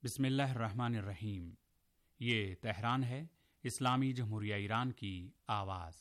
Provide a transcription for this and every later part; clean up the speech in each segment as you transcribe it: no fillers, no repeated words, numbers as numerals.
بسم اللہ الرحمن الرحیم۔ یہ تہران ہے، اسلامی جمہوریہ ایران کی آواز۔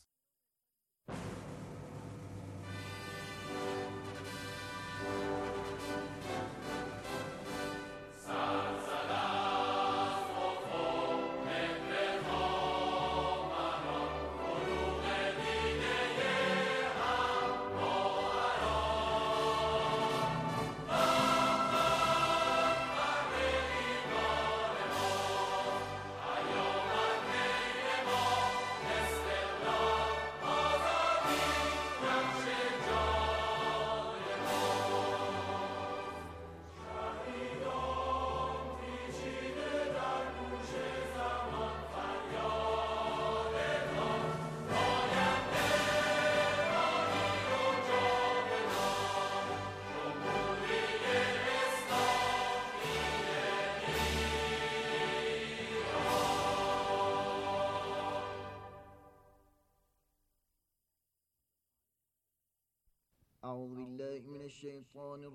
اعوذ باللہ من الشیطان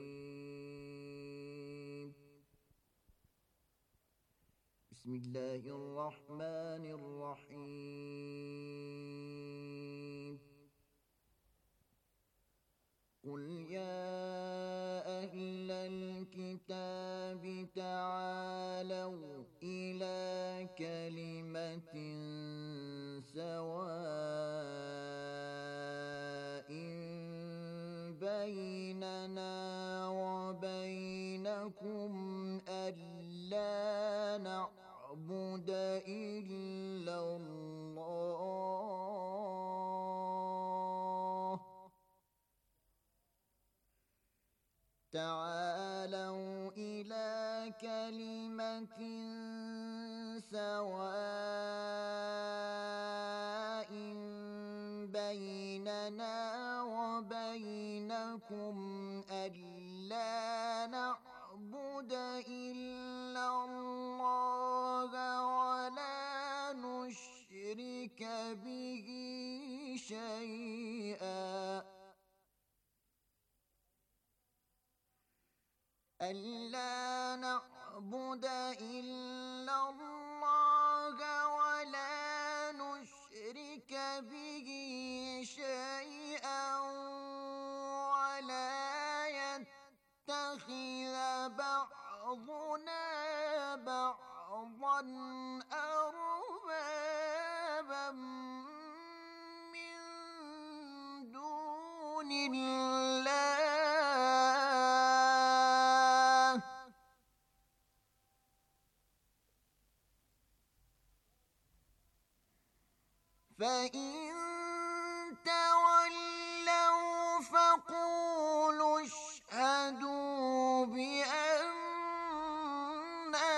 الرجیم، بسم اللہ الرحمن الرحیم۔ قل یا اہل الکتاب تعالوا الی کلمۃ سواء بیننا وبینکم ألا نعبد إلا الله تعالوا إلى كلمة سواء بيننا وبينكم ألا نعبد إلا الله ولا نشرك به شيئا ألا نعبد إلا الله ولا نشرك به شيئا ولا يتخذ بعضنا بعضا أربابا من دون الله فإن تولوا فقولوا اشهدوا بأننا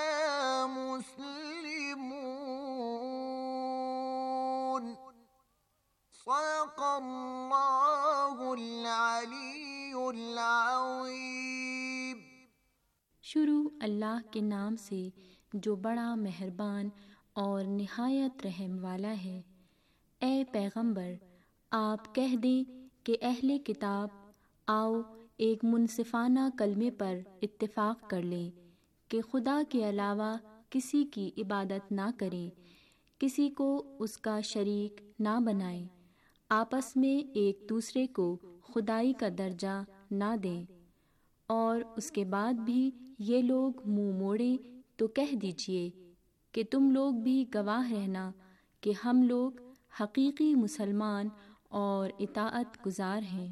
مسلمون صدق اللہ العلی العظیم۔ شروع اللہ کے نام سے جو بڑا مہربان اور نہایت رحم والا ہے۔ اے پیغمبر، آپ کہہ دیں کہ اہل کتاب آؤ ایک منصفانہ کلمے پر اتفاق کر لیں کہ خدا کے علاوہ کسی کی عبادت نہ کریں، کسی کو اس کا شریک نہ بنائیں، آپس میں ایک دوسرے کو خدائی کا درجہ نہ دیں، اور اس کے بعد بھی یہ لوگ منہ موڑیں تو کہہ دیجئے کہ تم لوگ بھی گواہ رہنا کہ ہم لوگ حقیقی مسلمان اور اطاعت گزار ہیں۔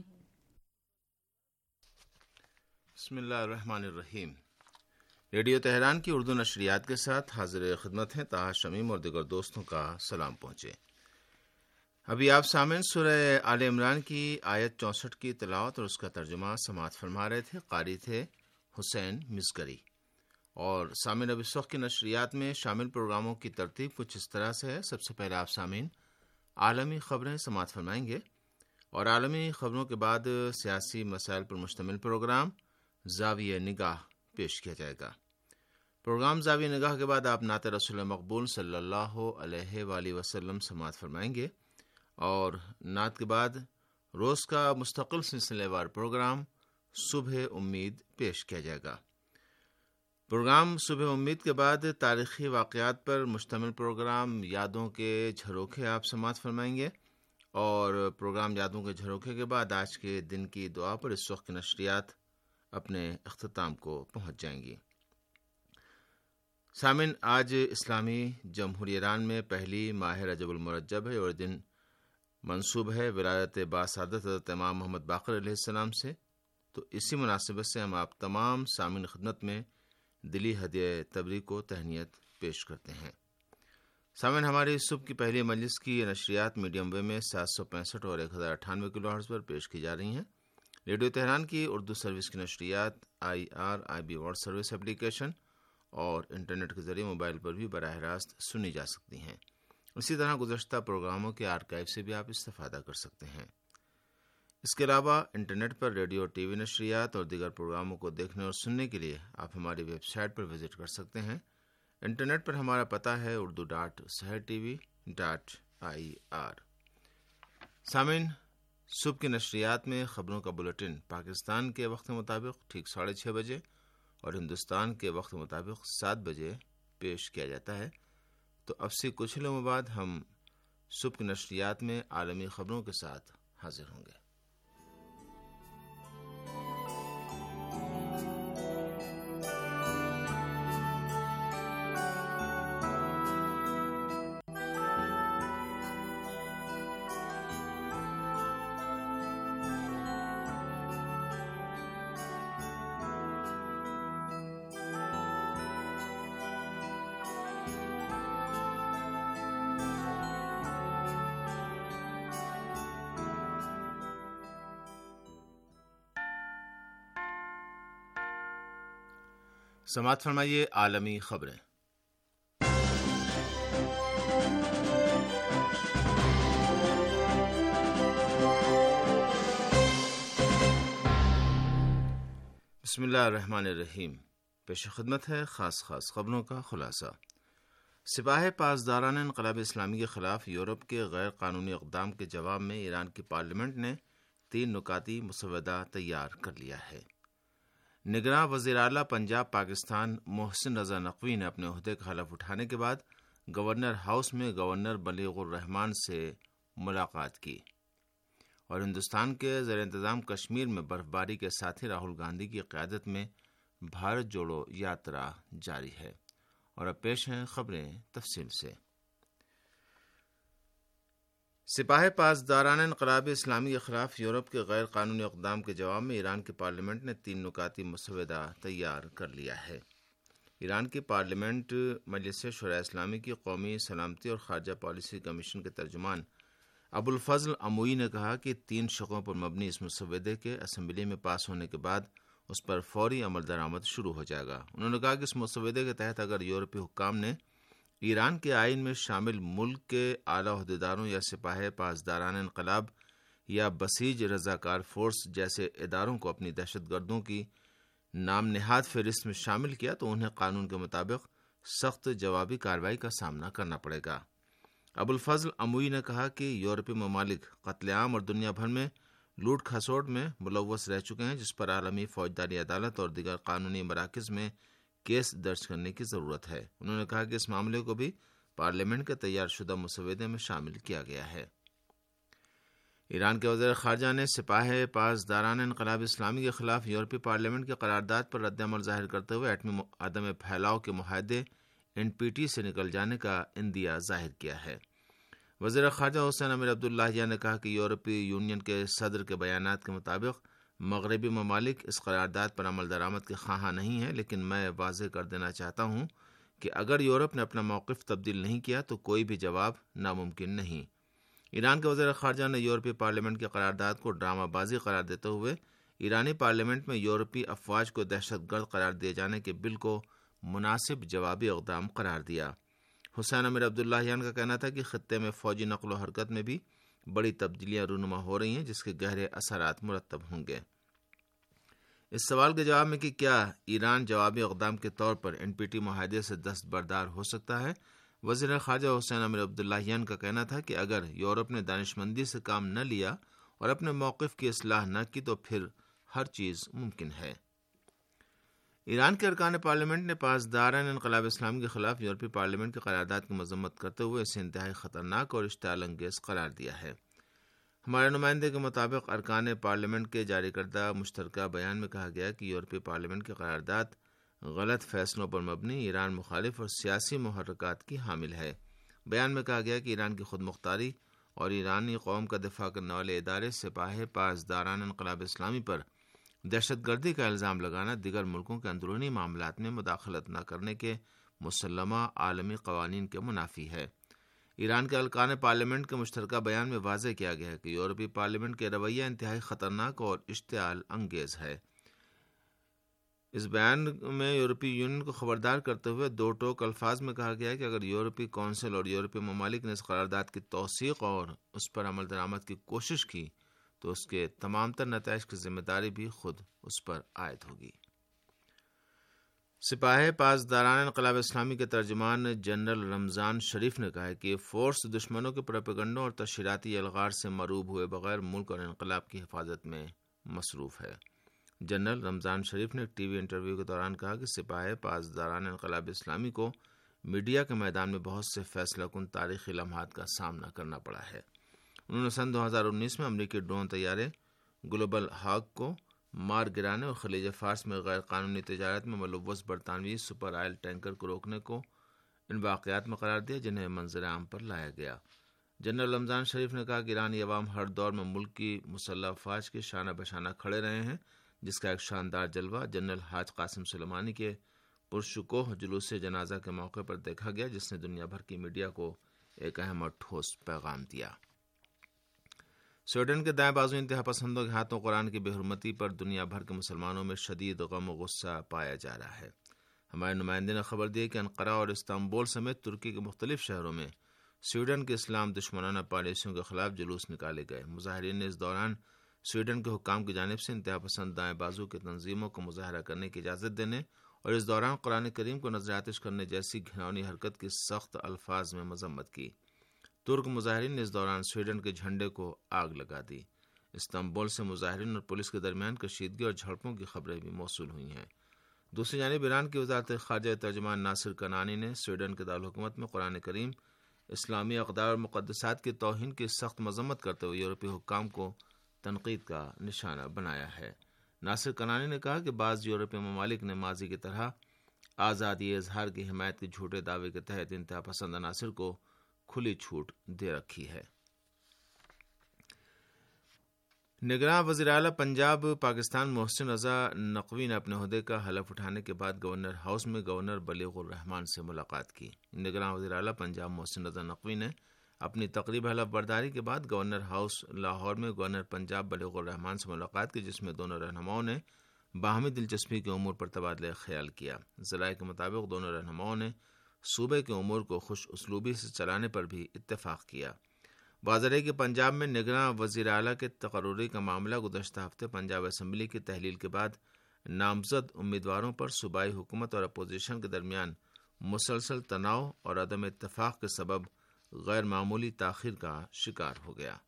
بسم اللہ الرحمن الرحیم۔ ریڈیو تہران کی اردو نشریات کے ساتھ حاضر خدمت ہیں طاہر شمیم اور دیگر دوستوں کا سلام پہنچے۔ ابھی آپ سامعین سورہ آل عمران کی آیت 64 کی تلاوت اور اس کا ترجمہ سماعت فرما رہے تھے۔ قاری تھے حسین مزگری۔ اور سامعین اب اس وقت کی نشریات میں شامل پروگراموں کی ترتیب کچھ اس طرح سے ہے۔ سب سے پہلے آپ سامعین عالمی خبریں سماعت فرمائیں گے، اور عالمی خبروں کے بعد سیاسی مسائل پر مشتمل پروگرام زاویہ نگاہ پیش کیا جائے گا۔ پروگرام زاویہ نگاہ کے بعد آپ نعت رسول مقبول صلی اللہ علیہ وآلہ وسلم سماعت فرمائیں گے، اور نعت کے بعد روز کا مستقل سلسلے وار پروگرام صبح امید پیش کیا جائے گا۔ پروگرام صبح امید کے بعد تاریخی واقعات پر مشتمل پروگرام یادوں کے جھروکے آپ سماعت فرمائیں گے، اور پروگرام یادوں کے جھروکے کے بعد آج کے دن کی دعا پر اس وقت کی نشریات اپنے اختتام کو پہنچ جائیں گی۔ سامعین، آج اسلامی جمہوریہ ایران میں پہلی ماہ رجب المرجب ہے اور دن منسوب ہے ولادت باسعادت حضرت امام محمد باقر علیہ السلام سے، تو اسی مناسبت سے ہم آپ تمام سامعین خدمت میں دلی ہدیہ تبریک و تہنیت پیش کرتے ہیں۔ سامعین، ہماری صبح کی پہلی مجلس کی یہ نشریات میڈیم ویو میں 765 اور 1098 کلو ہرٹز پر پیش کی جا رہی ہیں۔ ریڈیو تہران کی اردو سروس کی نشریات IRIB ورلڈ سروس اپلیکیشن اور انٹرنیٹ کے ذریعے موبائل پر بھی براہ راست سنی جا سکتی ہیں۔ اسی طرح گزشتہ پروگراموں کے آرکائیو سے بھی آپ استفادہ کر سکتے ہیں۔ اس کے علاوہ انٹرنیٹ پر ریڈیو ٹی وی نشریات اور دیگر پروگراموں کو دیکھنے اور سننے کے لیے آپ ہماری ویب سائٹ پر وزٹ کر سکتے ہیں۔ انٹرنیٹ پر ہمارا پتہ ہے urdu.sehertv.ir۔ سامعین، صبح کی نشریات میں خبروں کا بلیٹن پاکستان کے وقت مطابق ٹھیک 6:30 بجے اور ہندوستان کے وقت مطابق 7 بجے پیش کیا جاتا ہے، تو اب سے کچھ لمحوں بعد ہم صبح کی نشریات میں عالمی خبروں کے ساتھ حاضر ہوں گے۔ سماعت فرمائیے عالمی خبریں۔ بسم اللہ الرحمن الرحیم۔ پیش خدمت ہے خاص خبروں کا خلاصہ۔ سپاہ پاسداران انقلاب اسلامی کے خلاف یورپ کے غیر قانونی اقدام کے جواب میں ایران کی پارلیمنٹ نے 3 نکاتی مسودہ تیار کر لیا ہے۔ نگراں وزیر اعلیٰ پنجاب پاکستان محسن رضا نقوی نے اپنے عہدے کا حلف اٹھانے کے بعد گورنر ہاؤس میں گورنر بلیغ الرحمان سے ملاقات کی، اور ہندوستان کے زیر انتظام کشمیر میں برف باری کے ساتھی راہل گاندھی کی قیادت میں بھارت جوڑو یاترا جاری ہے۔ اور اب پیش ہیں خبریں تفصیل سے۔ سپاہ پاسداران انقلاب اسلامی کے خلاف یورپ کے غیر قانونی اقدام کے جواب میں ایران کی پارلیمنٹ نے 3 نکاتی مسودہ تیار کر لیا ہے۔ ایران کی پارلیمنٹ مجلس شورائے اسلامی کی قومی سلامتی اور خارجہ پالیسی کمیشن کے ترجمان ابوالفضل اموئی نے کہا کہ 3 شقوں پر مبنی اس مسودے کے اسمبلی میں پاس ہونے کے بعد اس پر فوری عمل درآمد شروع ہو جائے گا۔ انہوں نے کہا کہ اس مسودے کے تحت اگر یورپی حکام نے ایران کے آئین میں شامل ملک کے اعلیٰ عہدیداروں یا سپاہ پاسداران انقلاب یا بسیج رضاکار فورس جیسے اداروں کو اپنی دہشت گردوں کی نام نہاد فہرست میں شامل کیا تو انہیں قانون کے مطابق سخت جوابی کارروائی کا سامنا کرنا پڑے گا۔ ابوالفضل اموئی نے کہا کہ یورپی ممالک قتل عام اور دنیا بھر میں لوٹ کھسوٹ میں ملوث رہ چکے ہیں، جس پر عالمی فوجداری عدالت اور دیگر قانونی مراکز میں کیس درج کرنے کی ضرورت ہے۔ انہوں نے کہا کہ اس معاملے کو بھی پارلیمنٹ کے تیار شدہ مسودے میں شامل کیا گیا ہے۔ ایران کے وزیر خارجہ نے سپاہ پاسداران انقلاب اسلامی کے خلاف یورپی پارلیمنٹ کی قرارداد پر رد عمل ظاہر کرتے ہوئے ایٹمی عدم پھیلاؤ کے معاہدے NPT سے نکل جانے کا اندیہ ظاہر کیا ہے۔ وزیر خارجہ حسین امیر عبداللہ نے کہا کہ یورپی یونین کے صدر کے بیانات کے مطابق مغربی ممالک اس قرارداد پر عمل درآمد کے خواہاں نہیں ہیں، لیکن میں واضح کر دینا چاہتا ہوں کہ اگر یورپ نے اپنا موقف تبدیل نہیں کیا تو کوئی بھی جواب ناممکن نہیں۔ ایران کے وزیر خارجہ نے یورپی پارلیمنٹ کی قرارداد کو ڈرامہ بازی قرار دیتے ہوئے ایرانی پارلیمنٹ میں یورپی افواج کو دہشت گرد قرار دیے جانے کے بل کو مناسب جوابی اقدام قرار دیا۔ حسین امیر عبداللہ کا کہنا تھا کہ خطے میں فوجی نقل و حرکت میں بھی بڑی تبدیلیاں رونما ہو رہی ہیں، جس کے گہرے اثرات مرتب ہوں گے۔ اس سوال کے جواب میں کہ کیا ایران جوابی اقدام کے طور پر NPT معاہدے سے دستبردار ہو سکتا ہے، وزیر خارجہ حسین امیر عبداللہ کا کہنا تھا کہ اگر یورپ نے دانشمندی سے کام نہ لیا اور اپنے موقف کی اصلاح نہ کی تو پھر ہر چیز ممکن ہے۔ ایران کے ارکان پارلیمنٹ نے پاسداران انقلاب اسلامی کے خلاف یورپی پارلیمنٹ کی قرارداد کی مذمت کرتے ہوئے اسے انتہائی خطرناک اور اشتعال انگیز قرار دیا ہے۔ ہمارے نمائندے کے مطابق ارکان پارلیمنٹ کے جاری کردہ مشترکہ بیان میں کہا گیا کہ یورپی پارلیمنٹ کی قرارداد غلط فیصلوں پر مبنی، ایران مخالف اور سیاسی محرکات کی حامل ہے۔ بیان میں کہا گیا کہ ایران کی خود مختاری اور ایرانی قوم کا دفاع کرنے والے ادارے سپاہ پاسداران انقلاب اسلامی پر دہشت گردی کا الزام لگانا دیگر ملکوں کے اندرونی معاملات میں مداخلت نہ کرنے کے مسلمہ عالمی قوانین کے منافی ہے۔ ایران کے ارکان پارلیمنٹ کے مشترکہ بیان میں واضح کیا گیا ہے کہ یورپی پارلیمنٹ کے رویہ انتہائی خطرناک اور اشتعال انگیز ہے۔ اس بیان میں یورپی یونین کو خبردار کرتے ہوئے دو ٹوک الفاظ میں کہا گیا ہے کہ اگر یورپی کونسل اور یورپی ممالک نے اس قرارداد کی توثیق اور اس پر عمل درآمد کی کوشش کی تو اس کے تمام تر نتائج کی ذمہ داری بھی خود اس پر عائد ہوگی۔ سپاہ پاسداران انقلاب اسلامی کے ترجمان جنرل رمضان شریف نے کہا ہے کہ یہ فورس دشمنوں کے پروپیگنڈوں اور تشہیراتی الغار سے مروب ہوئے بغیر ملک اور انقلاب کی حفاظت میں مصروف ہے۔ جنرل رمضان شریف نے ایک ٹی وی انٹرویو کے دوران کہا کہ سپاہ پاسداران انقلاب اسلامی کو میڈیا کے میدان میں بہت سے فیصلہ کن تاریخی لمحات کا سامنا کرنا پڑا ہے۔ انہوں نے سن 2019 میں امریکی ڈرون طیارے گلوبل ہاک کو مار گرانے اور خلیج فارس میں غیر قانونی تجارت میں ملوث برطانوی سپر آئل ٹینکر کو روکنے کو ان واقعات میں قرار دیا جنہیں منظر عام پر لایا گیا۔ جنرل رمضان شریف نے کہا کہ ایرانی عوام ہر دور میں ملک کی مسلح افواج کے شانہ بشانہ کھڑے رہے ہیں، جس کا ایک شاندار جلوہ جنرل حاج قاسم سلیمانی کے پرشکوہ جلوس جنازہ کے موقع پر دیکھا گیا، جس نے دنیا بھر کی میڈیا کو ایک اہم اور ٹھوس پیغام دیا۔ سویڈن کے دائیں بازو انتہا پسندوں کے ہاتھوں قرآن کی بے حرمتی پر دنیا بھر کے مسلمانوں میں شدید غم و غصہ پایا جا رہا ہے۔ ہمارے نمائندے نے خبر دی کہ انقرہ اور استنبول سمیت ترکی کے مختلف شہروں میں سویڈن کے اسلام دشمنانہ پالیسیوں کے خلاف جلوس نکالے گئے۔ مظاہرین نے اس دوران سویڈن کے حکام کی جانب سے انتہا پسند دائیں بازو کی تنظیموں کو مظاہرہ کرنے کی اجازت دینے اور اس دوران قرآن کریم کو نظر آتش کرنے جیسی گھناؤنی حرکت کی سخت الفاظ میں مذمت کی۔ ترک مظاہرین نے اس دوران سویڈن کے جھنڈے کو آگ لگا دی۔ استنبول سے مظاہرین اور پولیس کے درمیان کشیدگی اور جھڑپوں کی خبریں بھی موصول ہوئی ہیں۔ دوسری جانب ایران کی وزارت خارجہ ترجمان ناصر کنعانی نے سویڈن کے دارالحکومت میں قرآن کریم، اسلامی اقدار اور مقدسات کی توہین کی سخت مذمت کرتے ہوئے یورپی حکام کو تنقید کا نشانہ بنایا ہے۔ ناصر کنعانی نے کہا کہ بعض یورپی ممالک نے ماضی کی طرح آزادی اظہار کی حمایت کے جھوٹے دعوے کے تحت انتہا پسند عناصر کو کھلی چھوٹ دے رکھی ہے۔ نگراں وزیر اعلیٰ پنجاب پاکستان محسن رضا نقوی نے اپنے عہدے کا حلف اٹھانے کے بعد گورنر ہاؤس میں گورنر بلیغ الرحمان سے ملاقات کی۔ نگراں وزیر اعلیٰ پنجاب محسن رضا نقوی نے اپنی تقریب حلف برداری کے بعد گورنر ہاؤس لاہور میں گورنر پنجاب بلیغ الرحمان سے ملاقات کی، جس میں دونوں رہنماؤں نے باہمی دلچسپی کے امور پر تبادلہ خیال کیا۔ ذرائع کے مطابق دونوں رہنماؤں نے صوبے کے امور کو خوش اسلوبی سے چلانے پر بھی اتفاق کیا۔ واضح ہے کہ پنجاب میں نگراں وزیر اعلیٰ کے تقرری کا معاملہ گزشتہ ہفتے پنجاب اسمبلی کی تحلیل کے بعد نامزد امیدواروں پر صوبائی حکومت اور اپوزیشن کے درمیان مسلسل تناؤ اور عدم اتفاق کے سبب غیر معمولی تاخیر کا شکار ہو گیا۔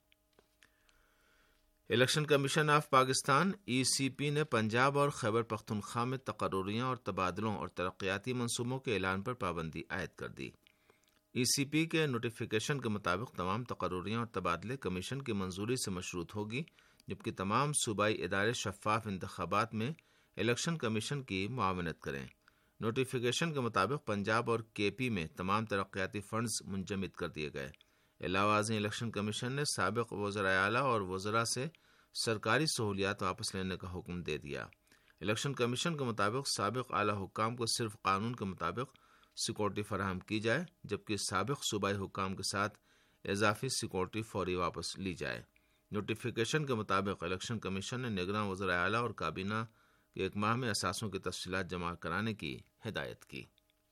Election commission of Pakistan ECP نے پنجاب اور خیبر پختونخوا میں تقرریاں اور تبادلوں اور ترقیاتی منصوبوں کے اعلان پر پابندی عائد کر دی۔ ECP کے نوٹیفیکیشن کے مطابق تمام تقرریاں اور تبادلے کمیشن کی منظوری سے مشروط ہوگی، جبکہ تمام صوبائی ادارے شفاف انتخابات میں الیکشن کمیشن کی معاونت کریں۔ نوٹیفیکیشن کے مطابق پنجاب اور KP میں تمام ترقیاتی فنڈز منجمد کر دیے گئے۔ علاوہ ازیں الیکشن کمیشن نے سابق وزرائے اعلیٰ اور وزراء سے سرکاری سہولیات واپس لینے کا حکم دے دیا۔ الیکشن کمیشن کے مطابق سابق اعلیٰ حکام کو صرف قانون کے مطابق سیکورٹی فراہم کی جائے، جبکہ سابق صوبائی حکام کے ساتھ اضافی سیکورٹی فوری واپس لی جائے۔ نوٹیفیکیشن کے مطابق الیکشن کمیشن نے نگراں وزرائے اعلیٰ اور کابینہ کے 1 ماہ میں اثاثوں کی تفصیلات جمع کرانے کی ہدایت کی۔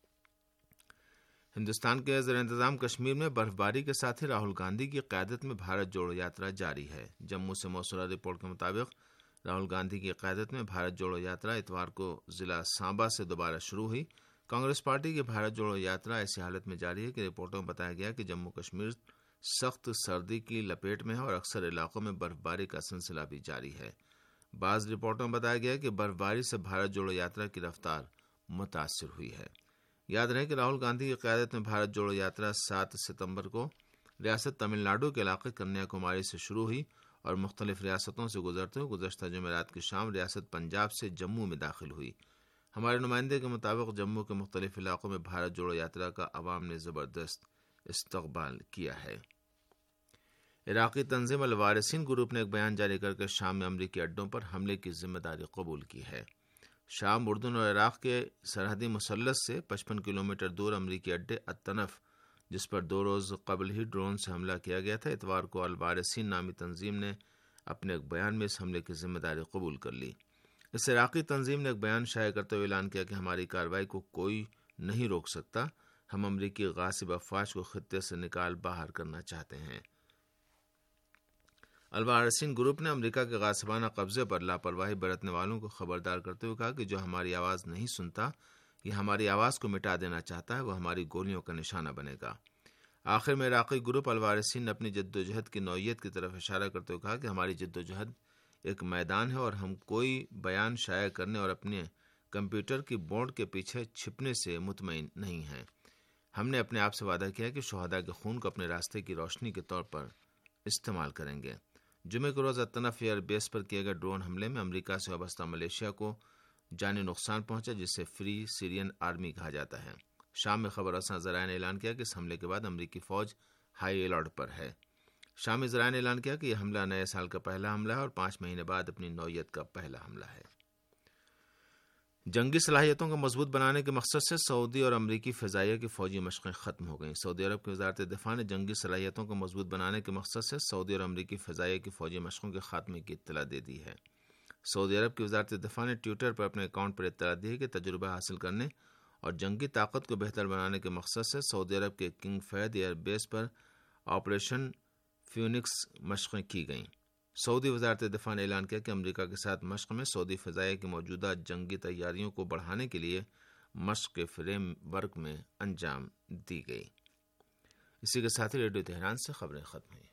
ہندوستان کے زیر انتظام کشمیر میں برف باری کے ساتھ ہی راہل گاندھی کی قیادت میں بھارت جوڑو یاترا جاری ہے۔ جموں سے موصولہ رپورٹ کے مطابق راہل گاندھی کی قیادت میں بھارت جوڑو یاترا اتوار کو ضلع سانبا سے دوبارہ شروع ہوئی۔ کانگریس پارٹی کی بھارت جوڑو یاترا ایسی حالت میں جاری ہے کہ رپورٹوں میں بتایا گیا کہ جموں کشمیر سخت سردی کی لپیٹ میں ہے اور اکثر علاقوں میں برف باری کا سلسلہ بھی جاری ہے۔ بعض رپورٹوں میں بتایا گیا کہ برف باری سے بھارت جوڑو یاترا کی رفتار متاثر ہوئی ہے۔ یاد رہے کہ راہل گاندھی کی قیادت میں بھارت جوڑو یاترا 7 ستمبر کو ریاست تمل ناڈو کے علاقے کنیا کماری سے شروع ہوئی اور مختلف ریاستوں سے گزرتے ہوئے گزشتہ جمعرات کی شام ریاست پنجاب سے جموں میں داخل ہوئی۔ ہمارے نمائندے کے مطابق جموں کے مختلف علاقوں میں بھارت جوڑو یاترا کا عوام نے زبردست استقبال کیا ہے۔ عراقی تنظیم الوارثین گروپ نے ایک بیان جاری کر کے شام میں امریکی اڈوں پر حملے کی ذمہ داری قبول کی ہے۔ شام، اردن اور عراق کے سرحدی مثلث سے 55 کلومیٹر دور امریکی اڈے الطنف، جس پر 2 روز قبل ہی ڈرون سے حملہ کیا گیا تھا، اتوار کو الوارثین نامی تنظیم نے اپنے ایک بیان میں اس حملے کی ذمہ داری قبول کر لی۔ اس عراقی تنظیم نے ایک بیان شائع کرتے ہوئے اعلان کیا کہ ہماری کارروائی کو کوئی نہیں روک سکتا، ہم امریکی غاصب افواج کو خطے سے نکال باہر کرنا چاہتے ہیں۔ الوارثین گروپ نے امریکہ کے غاصبانہ قبضے پر لاپرواہی برتنے والوں کو خبردار کرتے ہوئے کہا کہ جو ہماری آواز نہیں سنتا یا ہماری آواز کو مٹا دینا چاہتا ہے وہ ہماری گولیوں کا نشانہ بنے گا۔ آخر میں عراقی گروپ الوارثین نے اپنی جدوجہد کی نوعیت کی طرف اشارہ کرتے ہوئے کہا کہ ہماری جدوجہد ایک میدان ہے اور ہم کوئی بیان شائع کرنے اور اپنے کمپیوٹر کی بورڈ کے پیچھے چھپنے سے مطمئن نہیں ہیں۔ ہم نے اپنے آپ سے وعدہ کیا کہ شہداء کے خون کو اپنے راستے کی روشنی کے طور پر استعمال کریں گے۔ جمعے کے روز الطنف ایئر بیس پر کیے گئے ڈرون حملے میں امریکہ سے وابستہ ملیشیا کو جانی نقصان پہنچا، جسے فری سیرین آرمی کہا جاتا ہے۔ شام میں خبر رساں ذرائع نے اعلان کیا کہ اس حملے کے بعد امریکی فوج ہائی الرٹ پر ہے۔ شامی ذرائع نے اعلان کیا کہ یہ حملہ نئے سال کا پہلا حملہ ہے اور 5 مہینے بعد اپنی نوعیت کا پہلا حملہ ہے۔ جنگی صلاحیتوں کو مضبوط بنانے کے مقصد سے سعودی اور امریکی فضائیہ کی فوجی مشقیں ختم ہو گئیں۔ سعودی عرب کی وزارت دفاع نے جنگی صلاحیتوں کو مضبوط بنانے کے مقصد سے سعودی اور امریکی فضائیہ کی فوجی مشقوں کے خاتمے کی اطلاع دے دی ہے۔ سعودی عرب کی وزارت دفاع نے ٹویٹر پر اپنے اکاؤنٹ پر اطلاع دی ہے کہ تجربہ حاصل کرنے اور جنگی طاقت کو بہتر بنانے کے مقصد سے سعودی عرب کے کنگ فہد ایئر بیس پر آپریشن فیونکس مشقیں کی گئیں۔ سعودی وزارت دفاع نے اعلان کیا کہ امریکہ کے ساتھ مشق میں سعودی فضائیہ کی موجودہ جنگی تیاریوں کو بڑھانے کے لیے مشق کے فریم ورک میں انجام دی گئی۔ اسی کے ساتھ ہی ریڈیو تہران سے خبریں ختم ہوئیں۔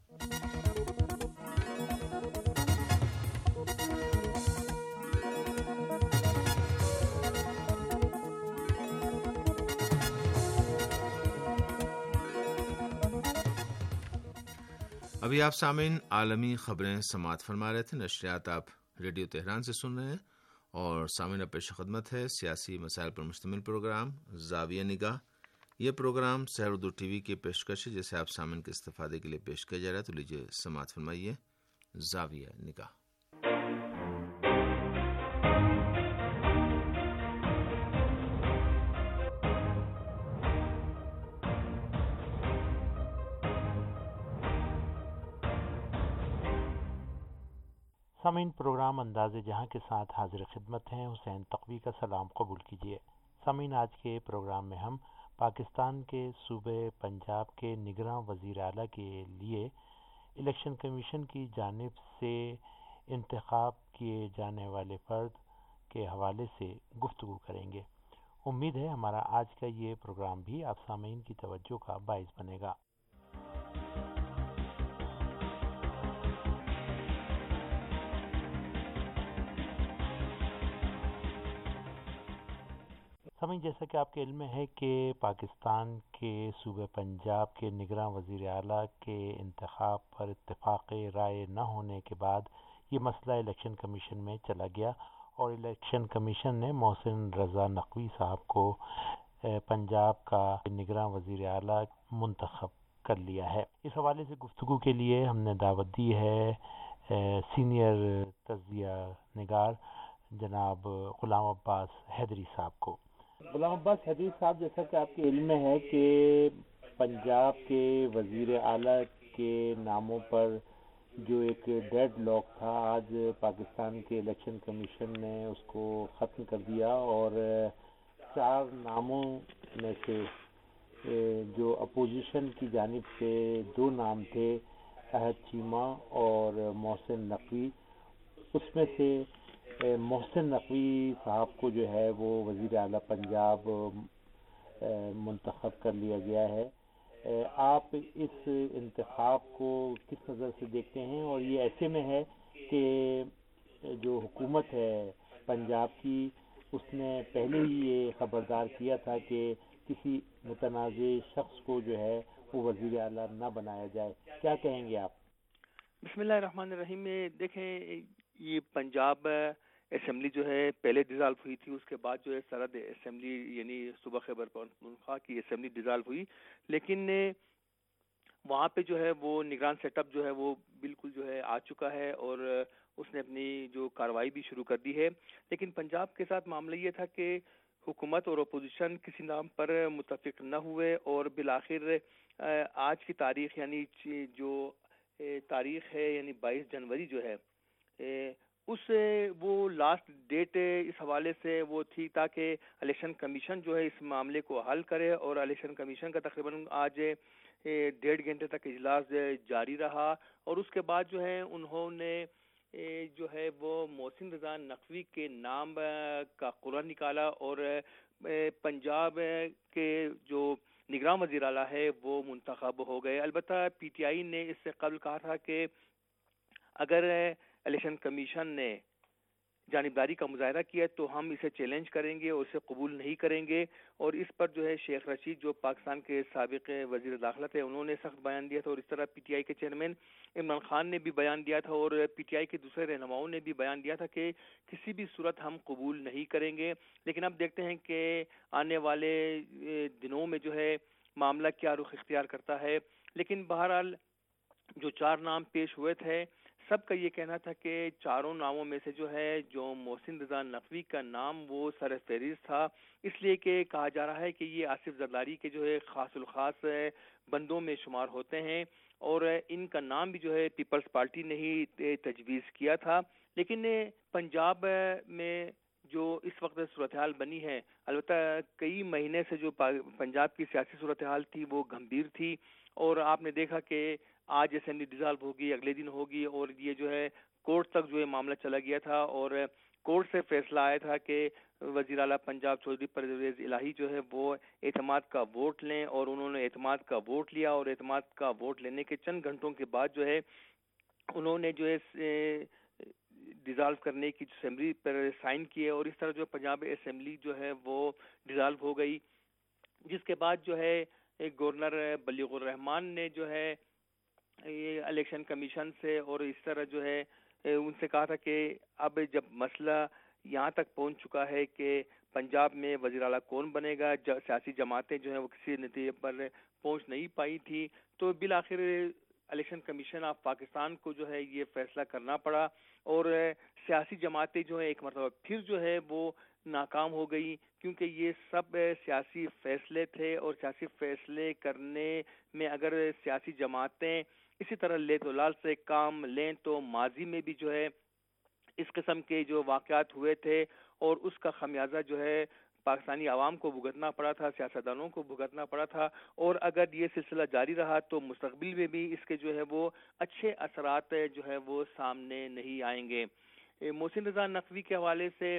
ابھی آپ سامعین عالمی خبریں سماعت فرما رہے تھے۔ نشریات آپ ریڈیو تہران سے سن رہے ہیں اور سامعین پیش خدمت ہے سیاسی مسائل پر مشتمل پروگرام زاویہ نگاہ۔ یہ programme Sahar Urdu T V کی پیشکش ہے جسے آپ سامعین کے استفادے کے لیے پیش کیا جا رہا ہے، تو لیجیے سماعت فرمائیے زاویہ نگاہ۔ سامعین، پروگرام انداز جہاں کے ساتھ حاضر خدمت ہیں۔ حسین تقوی کا سلام قبول کیجیے۔ سامعین، آج کے پروگرام میں ہم پاکستان کے صوبے پنجاب کے نگراں وزیر اعلیٰ کے لیے الیکشن کمیشن کی جانب سے انتخاب کیے جانے والے فرد کے حوالے سے گفتگو کریں گے۔ امید ہے ہمارا آج کا یہ پروگرام بھی آپ سامعین کی توجہ کا باعث بنے گا۔ سامعین، جیسا کہ آپ کے علم میں ہے کہ پاکستان کے صوبے پنجاب کے نگراں وزیر اعلیٰ کے انتخاب پر اتفاق رائے نہ ہونے کے بعد یہ مسئلہ الیکشن کمیشن میں چلا گیا اور الیکشن کمیشن نے محسن رضا نقوی صاحب کو پنجاب کا نگراں وزیر اعلیٰ منتخب کر لیا ہے۔ اس حوالے سے گفتگو کے لیے ہم نے دعوت دی ہے سینئر تجزیہ نگار جناب غلام عباس حیدری صاحب کو۔ غلام عباس حیدری صاحب، جیسا کہ آپ کے علم میں ہے کہ پنجاب کے وزیر اعلیٰ کے ناموں پر جو ایک ڈیڈ لاک تھا، آج پاکستان کے الیکشن کمیشن نے اس کو ختم کر دیا اور 4 ناموں میں سے جو اپوزیشن کی جانب سے 2 نام تھے، احد چیمہ اور محسن نقوی، اس میں سے محسن نقوی صاحب کو جو ہے وہ وزیر اعلیٰ پنجاب منتخب کر لیا گیا ہے۔ آپ اس انتخاب کو کس نظر سے دیکھتے ہیں؟ اور یہ ایسے میں ہے کہ جو حکومت ہے پنجاب کی اس نے پہلے ہی یہ خبردار کیا تھا کہ کسی متنازع شخص کو جو ہے وہ وزیر اعلیٰ نہ بنایا جائے. کیا کہیں گے آپ؟ بسم اللہ الرحمن الرحیم. دیکھیں یہ پنجاب اسمبلی جو ہے پہلے ڈیزالو ہوئی تھی, اس کے بعد جو ہے سرحد اسمبلی یعنی صوبہ خیبر پختونخوا کی اسمبلی ڈیزالو ہوئی, لیکن وہاں پہ جو ہے وہ نگران سیٹ اپ جو ہے وہ بالکل جو ہے آ چکا ہے اور اس نے اپنی جو کارروائی بھی شروع کر دی ہے. لیکن پنجاب کے ساتھ معاملہ یہ تھا کہ حکومت اور اپوزیشن کسی نام پر متفق نہ ہوئے اور بالآخر آج کی تاریخ یعنی جو تاریخ ہے یعنی 22 جنوری جو ہے اس وہ لاسٹ ڈیٹ اس حوالے سے وہ تھی تاکہ الیکشن کمیشن جو ہے اس معاملے کو حل کرے, اور الیکشن کمیشن کا تقریباً آج 1.5 گھنٹے تک اجلاس جاری رہا, اور اس کے بعد جو ہے انہوں نے جو ہے وہ محسن رضا نقوی کے نام کا قرعہ نکالا اور پنجاب کے جو نگراں وزیر اعلیٰ ہے وہ منتخب ہو گئے. البتہ پی ٹی آئی نے اس سے قبل کہا تھا کہ اگر الیکشن کمیشن نے جانبداری کا مظاہرہ کیا تو ہم اسے چیلنج کریں گے اور اسے قبول نہیں کریں گے, اور اس پر جو ہے شیخ رشید جو پاکستان کے سابق وزیر داخلہ تھے انہوں نے سخت بیان دیا تھا, اور اس طرح پی ٹی آئی کے چیئرمین عمران خان نے بھی بیان دیا تھا, اور پی ٹی آئی کے دوسرے رہنماؤں نے بھی بیان دیا تھا کہ کسی بھی صورت ہم قبول نہیں کریں گے. لیکن اب دیکھتے ہیں کہ آنے والے دنوں میں جو ہے معاملہ کیا رخ اختیار کرتا ہے. لیکن بہرحال جو 4 نام پیش ہوئے تھے سب کا یہ کہنا تھا کہ چاروں ناموں میں سے جو ہے جو محسن رضا نقوی کا نام وہ سر فہرست تھا, اس لیے کہ کہا جا رہا ہے کہ یہ آصف زرداری کے جو ہے خاص الخاص بندوں میں شمار ہوتے ہیں, اور ان کا نام بھی جو ہے پیپلز پارٹی نے ہی تجویز کیا تھا. لیکن پنجاب میں جو اس وقت صورتحال بنی ہے, البتہ کئی مہینے سے جو پنجاب کی سیاسی صورتحال تھی وہ گھمبیر تھی, اور آپ نے دیکھا کہ آج اسمبلی ڈیزالو ہوگی, اگلے دن ہوگی, اور یہ جو ہے کورٹ تک جو ہے معاملہ چلا گیا تھا, اور کورٹ سے فیصلہ آیا تھا کہ وزیر اعلیٰ پنجاب چودھری پرویز الہی جو ہے وہ اعتماد کا ووٹ لیں, اور انہوں نے اعتماد کا ووٹ لیا, اور اعتماد کا ووٹ لینے کے چند گھنٹوں کے بعد جو ہے انہوں نے جو ہے ڈیزالو کرنے کی اسمبلی پر سائن کیے, اور اس طرح جو پنجاب اسمبلی جو ہے وہ ڈیزالو ہو گئی, جس کے بعد جو ہے گورنر بلیغ الرحمان نے جو ہے یہ الیکشن کمیشن سے اور اس طرح جو ہے ان سے کہا تھا کہ اب جب مسئلہ یہاں تک پہنچ چکا ہے کہ پنجاب میں وزیر اعلیٰ کون بنے گا, سیاسی جماعتیں جو ہیں وہ کسی نتیجے پر پہنچ نہیں پائی تھی, تو بالآخر الیکشن کمیشن آف پاکستان کو جو ہے یہ فیصلہ کرنا پڑا, اور سیاسی جماعتیں جو ہیں ایک مرتبہ پھر جو ہے وہ ناکام ہو گئی, کیونکہ یہ سب سیاسی فیصلے تھے, اور سیاسی فیصلے کرنے میں اگر سیاسی جماعتیں اسی طرح لے تو لال سے کام لیں تو ماضی میں بھی جو ہے اس قسم کے جو واقعات ہوئے تھے اور اس کا خمیازہ جو ہے پاکستانی عوام کو بھگتنا پڑا تھا, سیاستدانوں کو بھگتنا پڑا تھا, اور اگر یہ سلسلہ جاری رہا تو مستقبل میں بھی اس کے جو ہے وہ اچھے اثرات جو ہے وہ سامنے نہیں آئیں گے. محسن رضا نقوی کے حوالے سے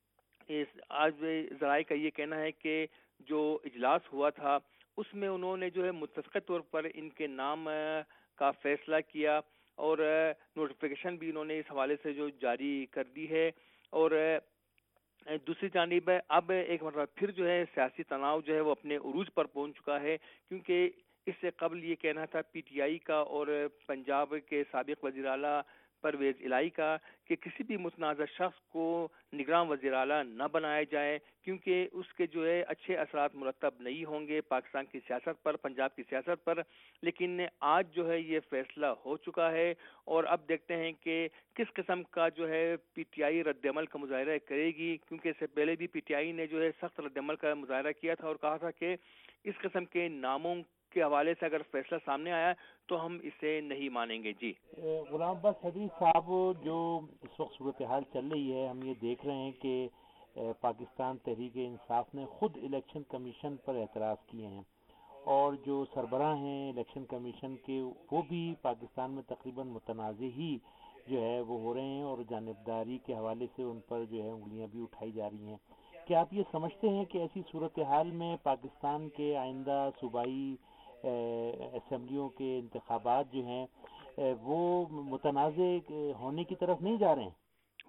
آج ذرائع کا یہ کہنا ہے کہ جو اجلاس ہوا تھا اس میں انہوں نے جو ہے متفقہ طور پر ان کے نام کا فیصلہ کیا, اور نوٹیفیکیشن بھی انہوں نے اس حوالے سے جو جاری کر دی ہے, اور دوسری جانب اب ایک مرتبہ پھر جو ہے سیاسی تناؤ جو ہے وہ اپنے عروج پر پہنچ چکا ہے, کیونکہ اس سے قبل یہ کہنا تھا پی ٹی آئی کا اور پنجاب کے سابق وزیر اعلیٰ پرویز الہی کا کہ کسی بھی متنازع شخص کو نگراں وزیر اعلیٰ نہ بنایا جائے, کیونکہ اس کے جو ہے اچھے اثرات مرتب نہیں ہوں گے پاکستان کی سیاست پر, پنجاب کی سیاست پر. لیکن آج جو ہے یہ فیصلہ ہو چکا ہے, اور اب دیکھتے ہیں کہ کس قسم کا جو ہے پی ٹی آئی رد عمل کا مظاہرہ کرے گی, کیونکہ اس سے پہلے بھی پی ٹی آئی نے جو ہے سخت رد عمل کا مظاہرہ کیا تھا اور کہا تھا کہ اس قسم کے ناموں کے حوالے سے اگر فیصلہ سامنے آیا تو ہم اسے نہیں مانیں گے. جی غلام عباس حیدری صاحب, جو اس وقت صورتحال چل رہی ہے ہم یہ دیکھ رہے ہیں کہ پاکستان تحریک انصاف نے خود الیکشن کمیشن پر اعتراض کیے ہیں, اور جو سربراہ ہیں الیکشن کمیشن کے وہ بھی پاکستان میں تقریباً متنازع ہی جو ہے وہ ہو رہے ہیں, اور جانبداری کے حوالے سے ان پر جو ہے انگلیاں بھی اٹھائی جا رہی ہیں. کیا آپ یہ سمجھتے ہیں کہ ایسی صورتحال میں پاکستان کے آئندہ صوبائی اسمبلیوں کے انتخابات جو ہیں وہ متنازع ہونے کی طرف نہیں جا رہے ہیں؟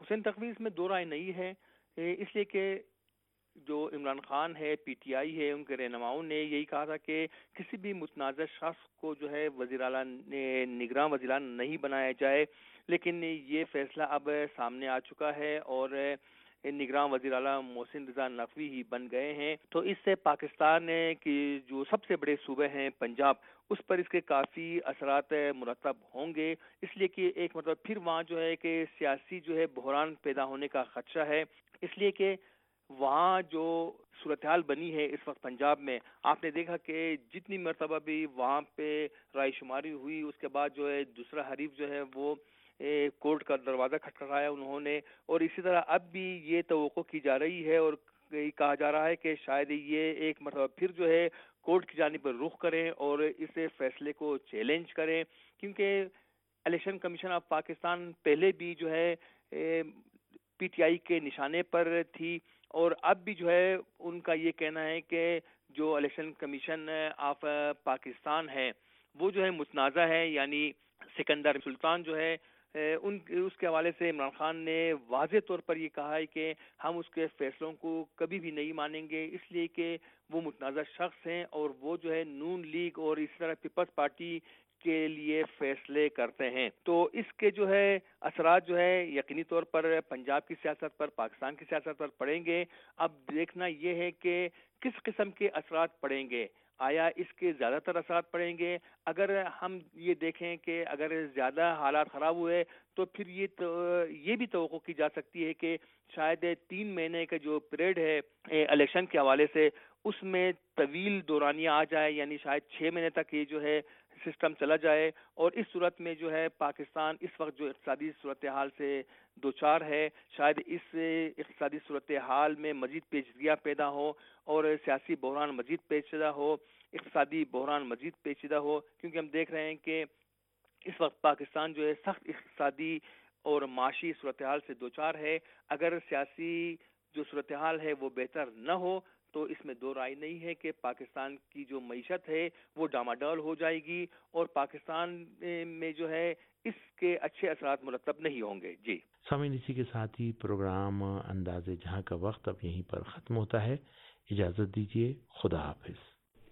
حسین تقوی اس میں دو رائے نہیں ہے، اس لیے کہ جو عمران خان ہے، پی ٹی آئی ہے، ان کے رہنماؤں نے یہی کہا تھا کہ کسی بھی متنازع شخص کو جو ہے وزیر اعلیٰ نگراں وزیر اعلیٰ نہیں بنایا جائے، لیکن یہ فیصلہ اب سامنے آ چکا ہے اور نگراں وزیر اعلیٰ محسن رضا نقوی ہی بن گئے ہیں۔ تو اس سے پاکستان کی جو سب سے بڑے صوبے ہیں پنجاب، اس پر اس کے کافی اثرات مرتب ہوں گے، اس لیے کہ ایک مطلب پھر وہاں جو ہے کہ سیاسی جو ہے بحران پیدا ہونے کا خدشہ ہے، اس لیے کہ وہاں جو صورتحال بنی ہے اس وقت پنجاب میں، آپ نے دیکھا کہ جتنی مرتبہ بھی وہاں پہ رائے شماری ہوئی، اس کے بعد جو ہے دوسرا حریف جو ہے وہ کورٹ کا دروازہ کھٹکھٹایا انہوں نے، اور اسی طرح اب بھی یہ توقع کی جا رہی ہے اور کہا جا رہا ہے کہ شاید یہ ایک مرتبہ پھر جو ہے کورٹ کی جانب پر رخ کریں اور اس فیصلے کو چیلنج کریں، کیونکہ الیکشن کمیشن آف پاکستان پہلے بھی جو ہے پی ٹی آئی کے نشانے پر تھی، اور اب بھی جو ہے ان کا یہ کہنا ہے کہ جو الیکشن کمیشن آف پاکستان ہے وہ جو ہے متنازع ہے، یعنی سکندر سلطان جو ہے اس کے حوالے سے عمران خان نے واضح طور پر یہ کہا ہے کہ ہم اس کے فیصلوں کو کبھی بھی نہیں مانیں گے، اس لیے کہ وہ متنازع شخص ہیں اور وہ جو ہے نون لیگ اور اسی طرح پیپلز پارٹی کے لیے فیصلے کرتے ہیں۔ تو اس کے جو ہے اثرات جو ہے یقینی طور پر پنجاب کی سیاست پر، پاکستان کی سیاست پر پڑیں گے۔ اب دیکھنا یہ ہے کہ کس قسم کے اثرات پڑیں گے، آیا اس کے زیادہ تر اثرات پڑیں گے؟ اگر ہم یہ دیکھیں کہ اگر زیادہ حالات خراب ہوئے تو پھر یہ بھی توقع کی جا سکتی ہے کہ شاید 3 مہینے کا جو پیریڈ ہے الیکشن کے حوالے سے، اس میں طویل دورانیہ آ جائے، یعنی شاید 6 مہینے تک یہ جو ہے سسٹم چلا جائے، اور اس صورت میں جو ہے پاکستان اس وقت جو اقتصادی صورتحال سے دوچار ہے، شاید اس اقتصادی صورتحال میں مزید پیچیدگیاں پیدا ہو اور سیاسی بحران مزید پیچیدہ ہو، اقتصادی بحران مزید پیچیدہ ہو، کیونکہ ہم دیکھ رہے ہیں کہ اس وقت پاکستان جو ہے سخت اقتصادی اور معاشی صورتحال سے دوچار ہے۔ اگر سیاسی جو صورتحال ہے وہ بہتر نہ ہو تو اس میں دو رائے نہیں ہے کہ پاکستان کی جو معیشت ہے وہ ڈاماڈول ہو جائے گی اور پاکستان میں جو ہے اس کے اچھے اثرات مرتب نہیں ہوں گے۔ جی سامعین، اسی کے ساتھ ہی پروگرام انداز جہاں کا وقت اب یہیں پر ختم ہوتا ہے۔ اجازت دیجیے، خدا حافظ۔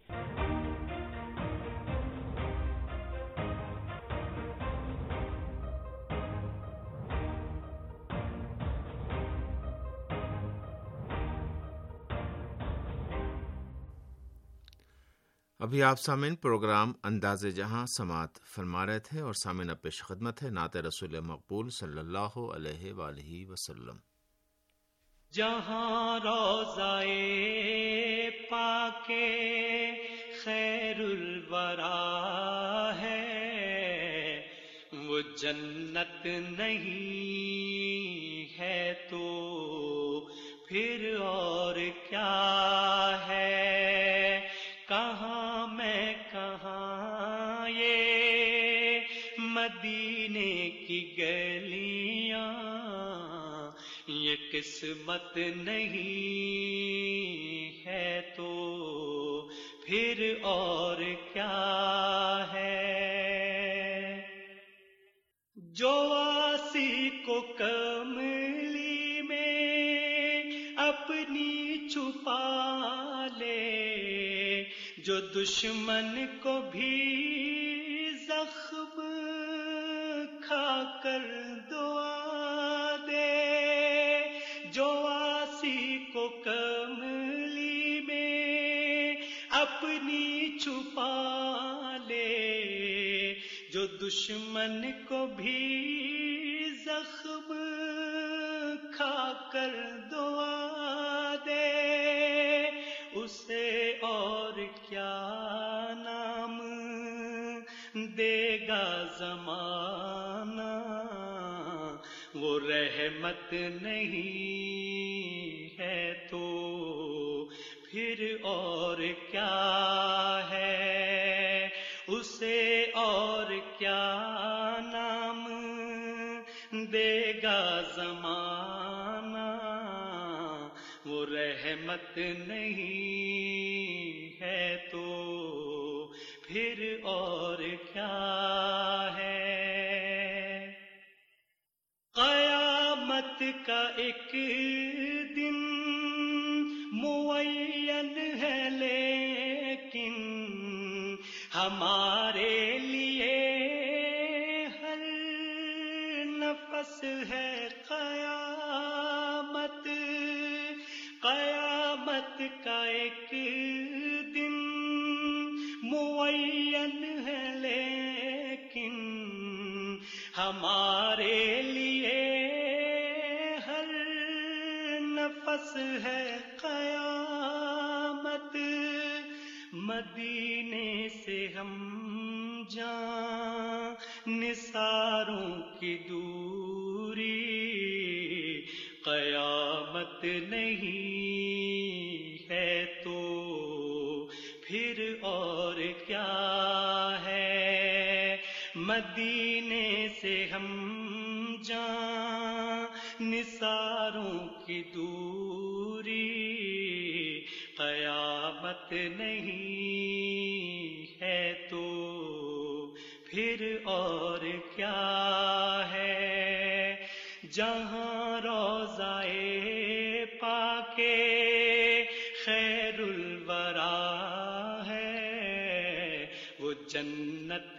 ابھی آپ سامعین پروگرام انداز جہاں سماعت فرما رہے تھے، اور سامعین اب پیش خدمت ہے نعت رسول مقبول صلی اللہ علیہ وآلہ وسلم۔ جہاں روضائے پاک خیر الورا ہے، وہ جنت نہیں ہے تو پھر اور کیا ہے؟ کہاں میں کہاں یہ مدینے کی گلیاں، یہ قسمت نہیں ہے تو پھر اور کیا ہے؟ جو واسی کو کملی میں اپنی چھپا لے، جو دشمن کو بھی زخم کھا کر دعا دے، جو آسی کو کملی میں اپنی چھپا لے، جو دشمن کو بھی زخم کھا کر دعا دے، اسے اور کیا نام دے گا زمانہ؟ وہ رحمت نہیں ہے تو پھر اور کیا ہے؟ اسے اور کیا نام دے گا زمانہ؟ وہ رحمت نہیں ہے تو پھر اور کیا ہے؟ قیامت کا ایک دن معین ہے لیکن ہمارے لیے ہر نفس ہے قیامت. قیامت کا ایک دن معین ہے لیکن ہمارے لیے ہر نفس ہے قیامت. مدینے سے ہم جان نثاروں کی دوری قیامت نہیں ہے تو پھر اور کیا ہے. مدینے سے ہم جان نثاروں کی دوری قیامت نہیں ہے تو پھر اور کیا ہے. جہاں روضائے پاک خیر الورا ہے وہ جنت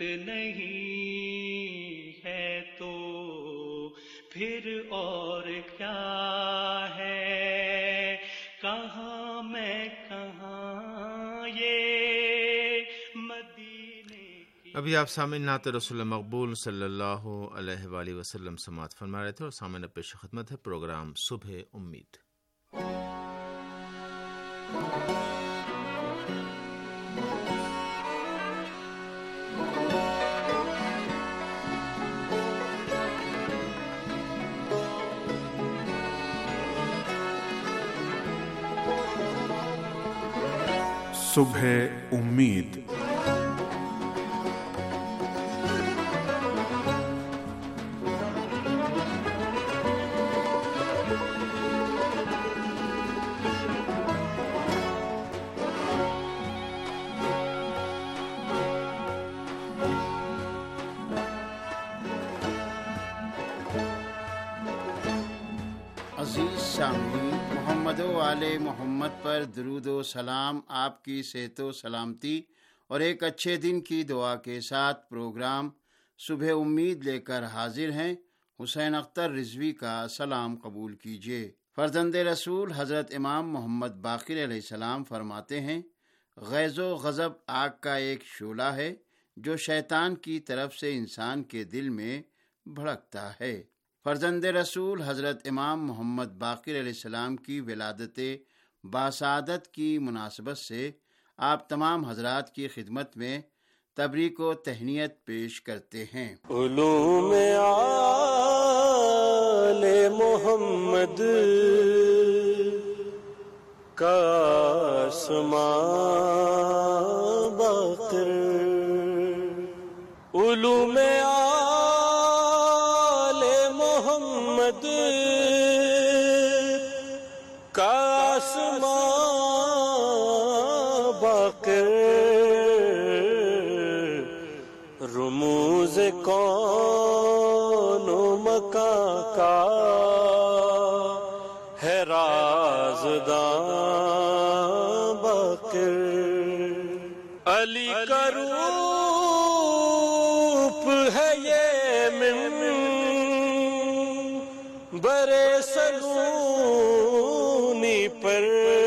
نہیں ہے تو پھر اور کیا ہے. کہاں میں کہاں یہ مدینے کی. ابھی آپ سامعین نعت رسول مقبول صلی اللہ علیہ وآلہ وسلم سماعت فرما رہے تھے، اور سامعین پیش خدمت ہے پروگرام صبح امید. صبح امید. عزیز سامعین، محمد و آل محمد پر درود و سلام. آپ کی صحت و سلامتی اور ایک اچھے دن کی دعا کے ساتھ پروگرام صبح امید لے کر حاضر ہیں. حسین اختر رضوی کا سلام قبول کیجیے. فرزند رسول حضرت امام محمد باقر علیہ السلام فرماتے ہیں، غیظ و غضب آگ کا ایک شعلہ ہے جو شیطان کی طرف سے انسان کے دل میں بھڑکتا ہے. فرزند رسول حضرت امام محمد باقر علیہ السلام کی ولادت باسعادت کی مناسبت سے آپ تمام حضرات کی خدمت میں تبریک و تہنیت پیش کرتے ہیں. علوم آل محمد کا آسمان باقر، علوم آل محمد کا آسمان باقر، رموز کون و مکان کا ہے رازداں باقر. علی کا روپ ہے یہ منبر سلونی پر،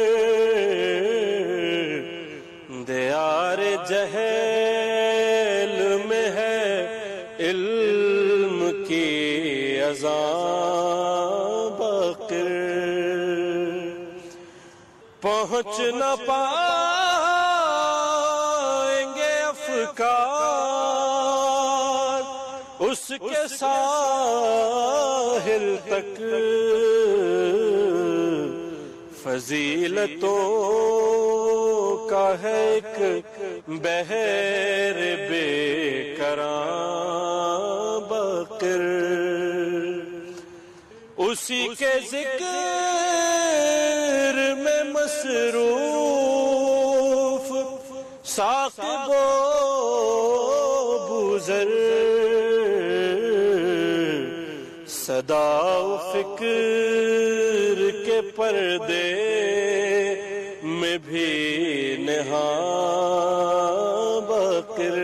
دیار جہل میں ہے علم کی اذان باقر. پہنچ نہ پائیں گے افکار اس کے ساحل تک، فضیلتوں کا ہے ایک بحر بے کراں باقر. اسی کے ذکر میں مصروف ثاقب و بوذر، صدا و فکر کے پردے میں بھی نہاں باقر.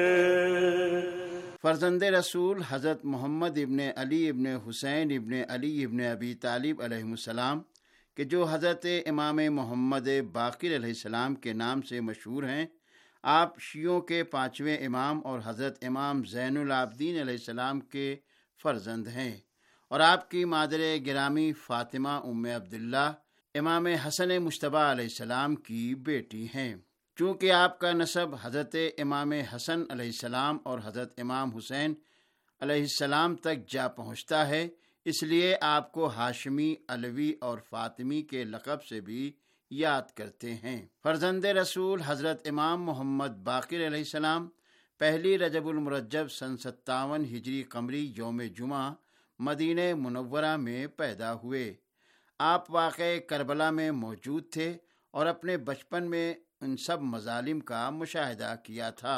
فرزند رسول حضرت محمد ابن علی ابن حسین ابن علی ابن ابی طالب علیہ السلام کہ جو حضرت امام محمد باقر علیہ السلام کے نام سے مشہور ہیں، آپ شیعوں کے 5ویں امام اور حضرت امام زین العابدین علیہ السلام کے فرزند ہیں، اور آپ کی مادر گرامی فاطمہ ام عبداللہ امام حسن مجتبی علیہ السلام کی بیٹی ہیں. چونکہ آپ کا نسب حضرت امام حسن علیہ السلام اور حضرت امام حسین علیہ السلام تک جا پہنچتا ہے، اس لیے آپ کو ہاشمی، علوی اور فاطمی کے لقب سے بھی یاد کرتے ہیں. فرزند رسول حضرت امام محمد باقر علیہ السلام 1 رجب المرجب سن 57 ہجری قمری یوم جمعہ مدینہ منورہ میں پیدا ہوئے. آپ واقع کربلا میں موجود تھے اور اپنے بچپن میں ان سب مظالم کا مشاہدہ کیا تھا.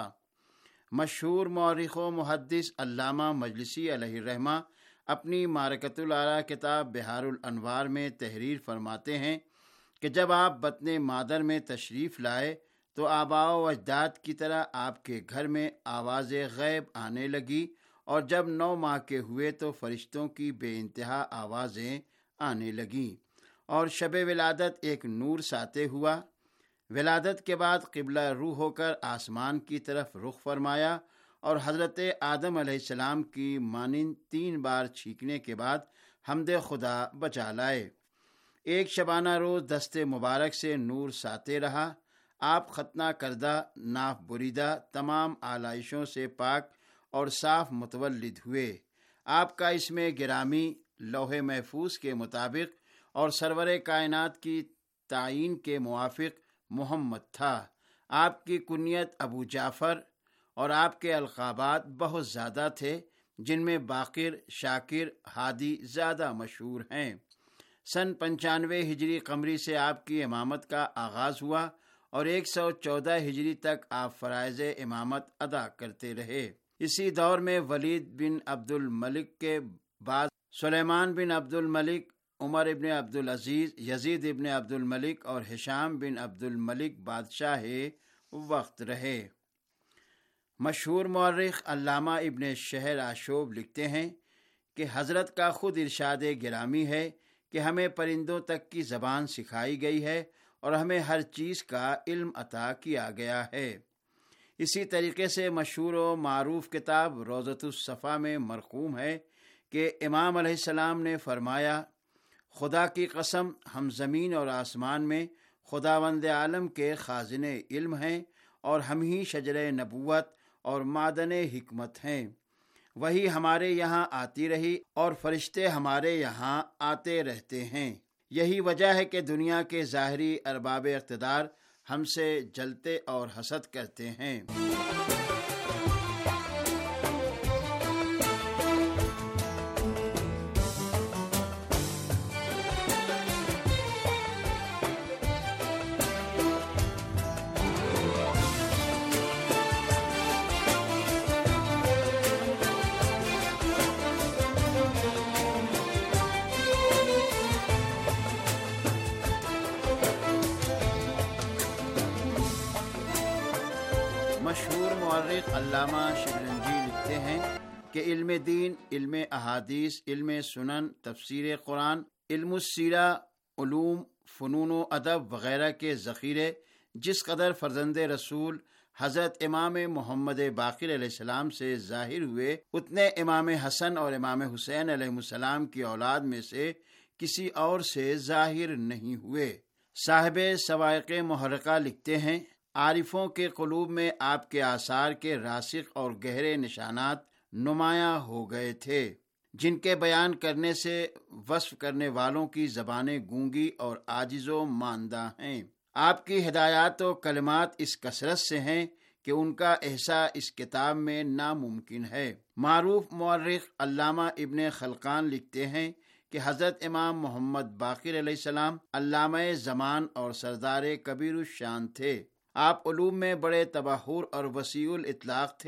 مشہور مورخ و محدث علامہ مجلسی علیہ الرحمہ اپنی معرکۃ الاعلیٰ کتاب بحار الانوار میں تحریر فرماتے ہیں کہ جب آپ بطن مادر میں تشریف لائے تو آباء و اجداد کی طرح آپ کے گھر میں آواز غیب آنے لگی، اور جب 9 ماہ کے ہوئے تو فرشتوں کی بے انتہا آوازیں آنے لگیں، اور شب ولادت ایک نور ساطع ہوا. ولادت کے بعد قبلہ رو ہو کر آسمان کی طرف رخ فرمایا اور حضرت آدم علیہ السلام کی مانند 3 بار چھینکنے کے بعد حمد خدا بچا لائے. ایک شبانہ روز دست مبارک سے نور ساطع رہا. آپ ختنہ کردہ، ناف بریدہ، تمام آلائشوں سے پاک اور صاف متولد ہوئے. آپ کا اسم گرامی لوح محفوظ کے مطابق اور سرور کائنات کی تعین کے موافق محمد تھا. آپ کی کنیت ابو جعفر اور آپ کے القابات بہت زیادہ تھے، جن میں باقر، شاکر، ہادی زیادہ مشہور ہیں. سن 95 ہجری قمری سے آپ کی امامت کا آغاز ہوا اور 114 ہجری تک آپ فرائض امامت ادا کرتے رہے. اسی دور میں ولید بن عبد الملک کے بعد سلیمان بن عبد الملک، عمر ابن عبد العزیز، یزید ابن عبد الملک اور ہشام بن عبد الملک بادشاہ وقت رہے. مشہور مورخ علامہ ابن شہر آشوب لکھتے ہیں کہ حضرت کا خود ارشاد گرامی ہے کہ ہمیں پرندوں تک کی زبان سکھائی گئی ہے اور ہمیں ہر چیز کا علم عطا کیا گیا ہے. اسی طریقے سے مشہور و معروف کتاب روضۃ الصفا میں مرقوم ہے کہ امام علیہ السلام نے فرمایا، خدا کی قسم ہم زمین اور آسمان میں خداوند عالم کے خازن علم ہیں، اور ہم ہی شجر نبوت اور معدن حکمت ہیں. وہی ہمارے یہاں آتی رہی اور فرشتے ہمارے یہاں آتے رہتے ہیں. یہی وجہ ہے کہ دنیا کے ظاہری ارباب اقتدار ہم سے جلتے اور حسد کرتے ہیں. مشہور مورخ علامہ شبرنجی لکھتے ہیں کہ علم دین، علم احادیث، علم سنن، تفسیر قرآن، علم السیرہ، علوم، فنون و ادب وغیرہ کے ذخیرے جس قدر فرزند رسول حضرت امام محمد باقر علیہ السلام سے ظاہر ہوئے، اتنے امام حسن اور امام حسین علیہ السلام کی اولاد میں سے کسی اور سے ظاہر نہیں ہوئے. صاحب سوائق محرقہ لکھتے ہیں، عارفوں کے قلوب میں آپ کے آثار کے راسخ اور گہرے نشانات نمایاں ہو گئے تھے، جن کے بیان کرنے سے وصف کرنے والوں کی زبانیں گونگی اور عاجز و ماندہ ہیں. آپ کی ہدایات و کلمات اس کثرت سے ہیں کہ ان کا احصاء اس کتاب میں ناممکن ہے. معروف مورخ علامہ ابن خلقان لکھتے ہیں کہ حضرت امام محمد باقر علیہ السلام علامہ زمان اور سردار کبیر الشان تھے. آپ علوم میں بڑے تبحر اور وسیع الاطلاق تھے.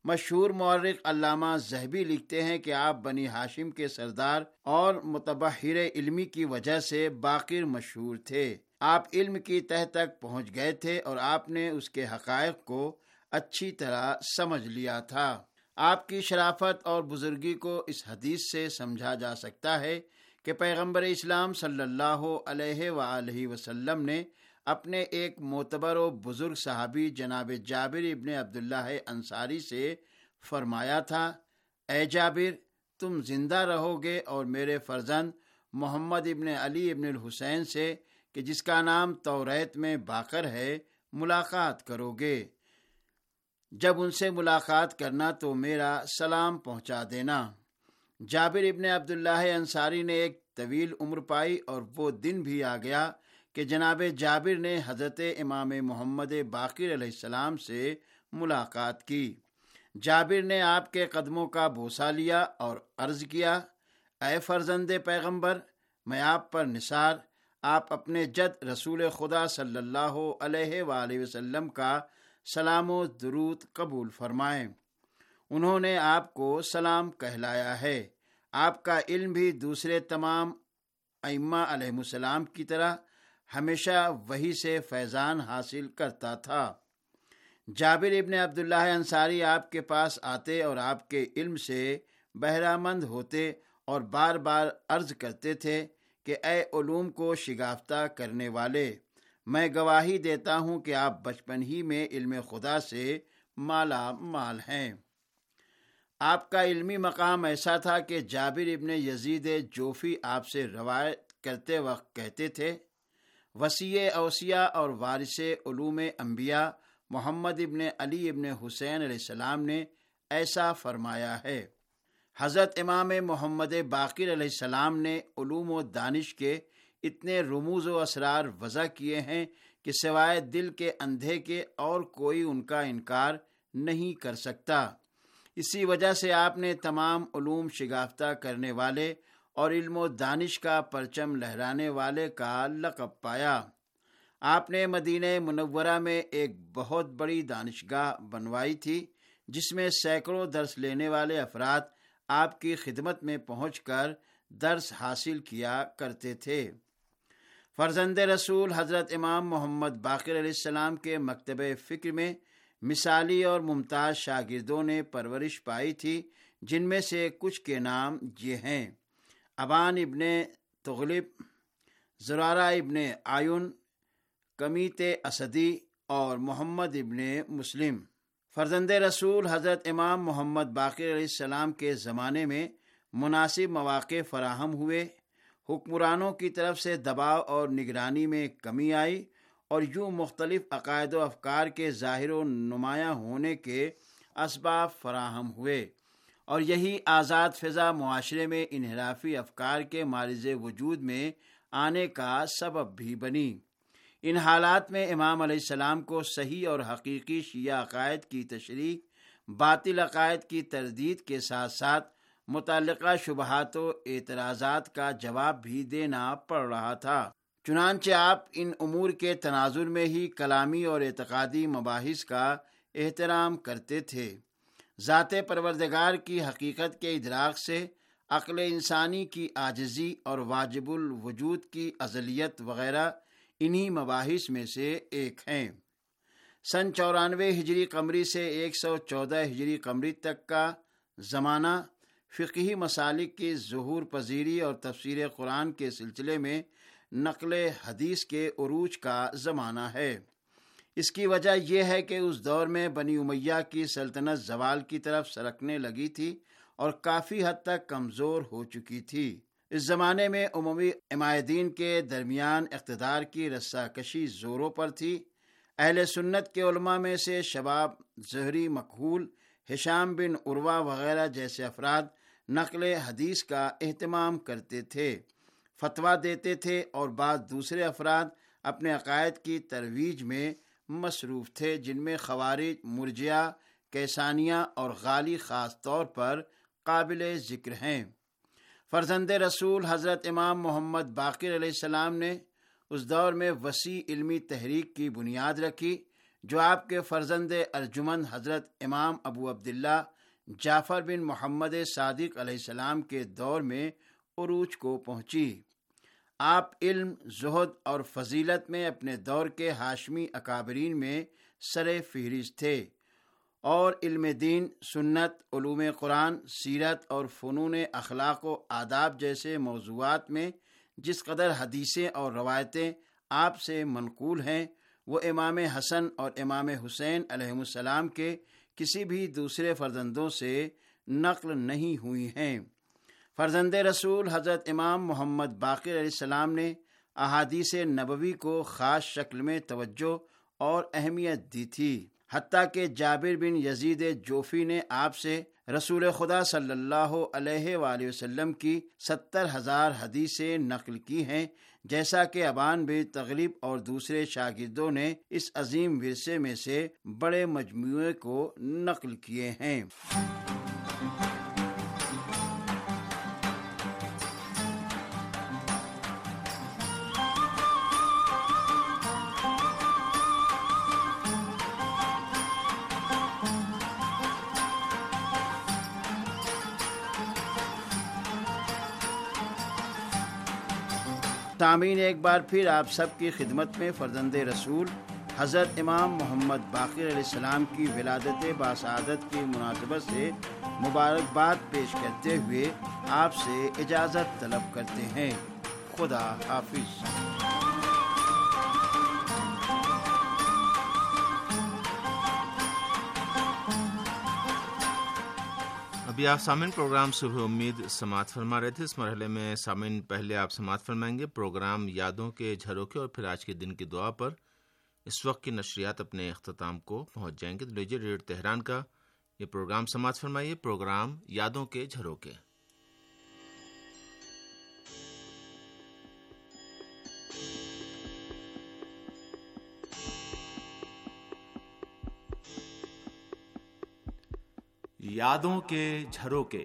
مشہور مورخ علامہ ذہبی لکھتے ہیں کہ آپ بنی ہاشم کے سردار اور متبحر علمی کی وجہ سے باقر مشہور تھے۔ آپ علم کی تہ تک پہنچ گئے تھے اور آپ نے اس کے حقائق کو اچھی طرح سمجھ لیا تھا۔ آپ کی شرافت اور بزرگی کو اس حدیث سے سمجھا جا سکتا ہے کہ پیغمبر اسلام صلی اللہ علیہ وآلہ وسلم نے اپنے ایک معتبر و بزرگ صحابی جناب جابر ابن عبداللہ انصاری سے فرمایا تھا، اے جابر، تم زندہ رہو گے اور میرے فرزند محمد ابن علی ابن الحسین سے کہ جس کا نام توریت میں باقر ہے ملاقات کرو گے۔ جب ان سے ملاقات کرنا تو میرا سلام پہنچا دینا۔ جابر ابن عبداللہ انصاری نے ایک طویل عمر پائی اور وہ دن بھی آ گیا کہ جناب جابر نے حضرت امام محمد باقر علیہ السلام سے ملاقات کی۔ جابر نے آپ کے قدموں کا بوسہ لیا اور عرض کیا، اے فرزند پیغمبر، میں آپ پر نثار، آپ اپنے جد رسول خدا صلی اللہ علیہ وآلہ وسلم کا سلام و درود قبول فرمائیں۔ انہوں نے آپ کو سلام کہلایا ہے۔ آپ کا علم بھی دوسرے تمام ائمہ علیہ السلام کی طرح ہمیشہ وحی سے فیضان حاصل کرتا تھا۔ جابر ابن عبداللہ انصاری آپ کے پاس آتے اور آپ کے علم سے بہرہ مند ہوتے اور بار بار عرض کرتے تھے کہ اے علوم کو شگافتہ کرنے والے، میں گواہی دیتا ہوں کہ آپ بچپن ہی میں علم خدا سے مالا مال ہیں۔ آپ کا علمی مقام ایسا تھا کہ جابر ابن یزید جوفی آپ سے روایت کرتے وقت کہتے تھے، وصی اوصیاء اور وارث علوم انبیاء محمد ابن علی ابن حسین علیہ السلام نے ایسا فرمایا ہے۔ حضرت امام محمد باقر علیہ السلام نے علوم و دانش کے اتنے رموز و اسرار وضع کیے ہیں کہ سوائے دل کے اندھے کے اور کوئی ان کا انکار نہیں کر سکتا۔ اسی وجہ سے آپ نے تمام علوم شگافتہ کرنے والے اور علم و دانش کا پرچم لہرانے والے کا لقب پایا۔ آپ نے مدینہ منورہ میں ایک بہت بڑی دانشگاہ بنوائی تھی جس میں سینکڑوں درس لینے والے افراد آپ کی خدمت میں پہنچ کر درس حاصل کیا کرتے تھے۔ فرزند رسول حضرت امام محمد باقر علیہ السلام کے مکتب فکر میں مثالی اور ممتاز شاگردوں نے پرورش پائی تھی، جن میں سے کچھ کے نام یہ ہیں: ابان ابن تغلب، زرارہ ابن آیون، کمیت اسدی اور محمد ابن مسلم۔ فرزند رسول حضرت امام محمد باقر علیہ السلام کے زمانے میں مناسب مواقع فراہم ہوئے، حکمرانوں کی طرف سے دباؤ اور نگرانی میں کمی آئی اور یوں مختلف عقائد و افکار کے ظاہر و نمایاں ہونے کے اسباب فراہم ہوئے، اور یہی آزاد فضا معاشرے میں انحرافی افکار کے معرض وجود میں آنے کا سبب بھی بنی۔ ان حالات میں امام علیہ السلام کو صحیح اور حقیقی شیعہ عقائد کی تشریح، باطل عقائد کی تردید کے ساتھ ساتھ متعلقہ شبہات و اعتراضات کا جواب بھی دینا پڑ رہا تھا۔ چنانچہ آپ ان امور کے تناظر میں ہی کلامی اور اعتقادی مباحث کا احترام کرتے تھے۔ ذات پروردگار کی حقیقت کے ادراک سے عقل انسانی کی عاجزی اور واجب الوجود کی ازلیت وغیرہ انہی مباحث میں سے ایک ہیں۔ سن 94 ہجری قمری سے 114 ہجری قمری تک کا زمانہ فقہی مسالک کی ظہور پذیری اور تفسیر قرآن کے سلسلے میں نقل حدیث کے عروج کا زمانہ ہے۔ اس کی وجہ یہ ہے کہ اس دور میں بنی امیہ کی سلطنت زوال کی طرف سرکنے لگی تھی اور کافی حد تک کمزور ہو چکی تھی۔ اس زمانے میں عمومی عمائدین کے درمیان اقتدار کی رسہ کشی زوروں پر تھی۔ اہل سنت کے علماء میں سے شباب زہری مکحول، ہشام بن عروہ وغیرہ جیسے افراد نقل حدیث کا اہتمام کرتے تھے، فتویٰ دیتے تھے، اور بعض دوسرے افراد اپنے عقائد کی ترویج میں مصروف تھے، جن میں خوارج، مرجئہ، کیسانیہ اور غالی خاص طور پر قابل ذکر ہیں۔ فرزند رسول حضرت امام محمد باقر علیہ السلام نے اس دور میں وسیع علمی تحریک کی بنیاد رکھی جو آپ کے فرزند ارجمند حضرت امام ابو عبداللہ جعفر بن محمد صادق علیہ السلام کے دور میں عروج کو پہنچی۔ آپ علم، زہد اور فضیلت میں اپنے دور کے ہاشمی اکابرین میں سر فہرست تھے، اور علم دین، سنت، علوم قرآن، سیرت اور فنون اخلاق و آداب جیسے موضوعات میں جس قدر حدیثیں اور روایتیں آپ سے منقول ہیں، وہ امام حسن اور امام حسین علیہم السلام کے کسی بھی دوسرے فرزندوں سے نقل نہیں ہوئی ہیں۔ فرزند رسول حضرت امام محمد باقر علیہ السلام نے احادیث نبوی کو خاص شکل میں توجہ اور اہمیت دی تھی، حتیٰ کہ جابر بن یزید جوفی نے آپ سے رسول خدا صلی اللہ علیہ وآلہ وسلم کی 70,000 حدیثیں نقل کی ہیں، جیسا کہ ابان بن تغلب اور دوسرے شاگردوں نے اس عظیم ورثے میں سے بڑے مجموعے کو نقل کیے ہیں۔ سامعین، ایک بار پھر آپ سب کی خدمت میں فرزند رسول حضرت امام محمد باقر علیہ السلام کی ولادت باسعادت کی مناسبت سے مبارکباد پیش کرتے ہوئے آپ سے اجازت طلب کرتے ہیں۔ خدا حافظ۔ ابھی آپ سامعین پروگرام صبح امید سماعت فرما رہے تھے۔ اس مرحلے میں سامعین پہلے آپ سماعت فرمائیں گے پروگرام یادوں کے جھروکے، اور پھر آج کے دن کی دعا پر اس وقت کی نشریات اپنے اختتام کو پہنچ جائیں گے۔ تو لیجیے ریڈیو تہران کا یہ پروگرام سماعت فرمائیے، پروگرام یادوں کے جھروکے۔ یادوں کے جھروکے۔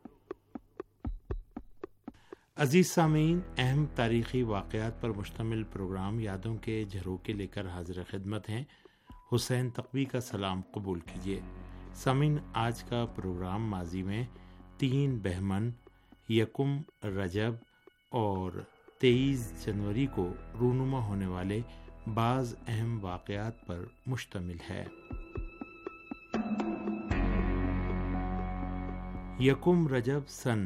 عزیز سامعین، اہم تاریخی واقعات پر مشتمل پروگرام یادوں کے جھروکے لے کر حاضر خدمت ہیں۔ حسین تقوی کا سلام قبول کیجیے۔ سامعین، آج کا پروگرام ماضی میں 3 بہمن، 1 رجب اور 23 جنوری کو رونما ہونے والے بعض اہم واقعات پر مشتمل ہے۔ 1 رجب سن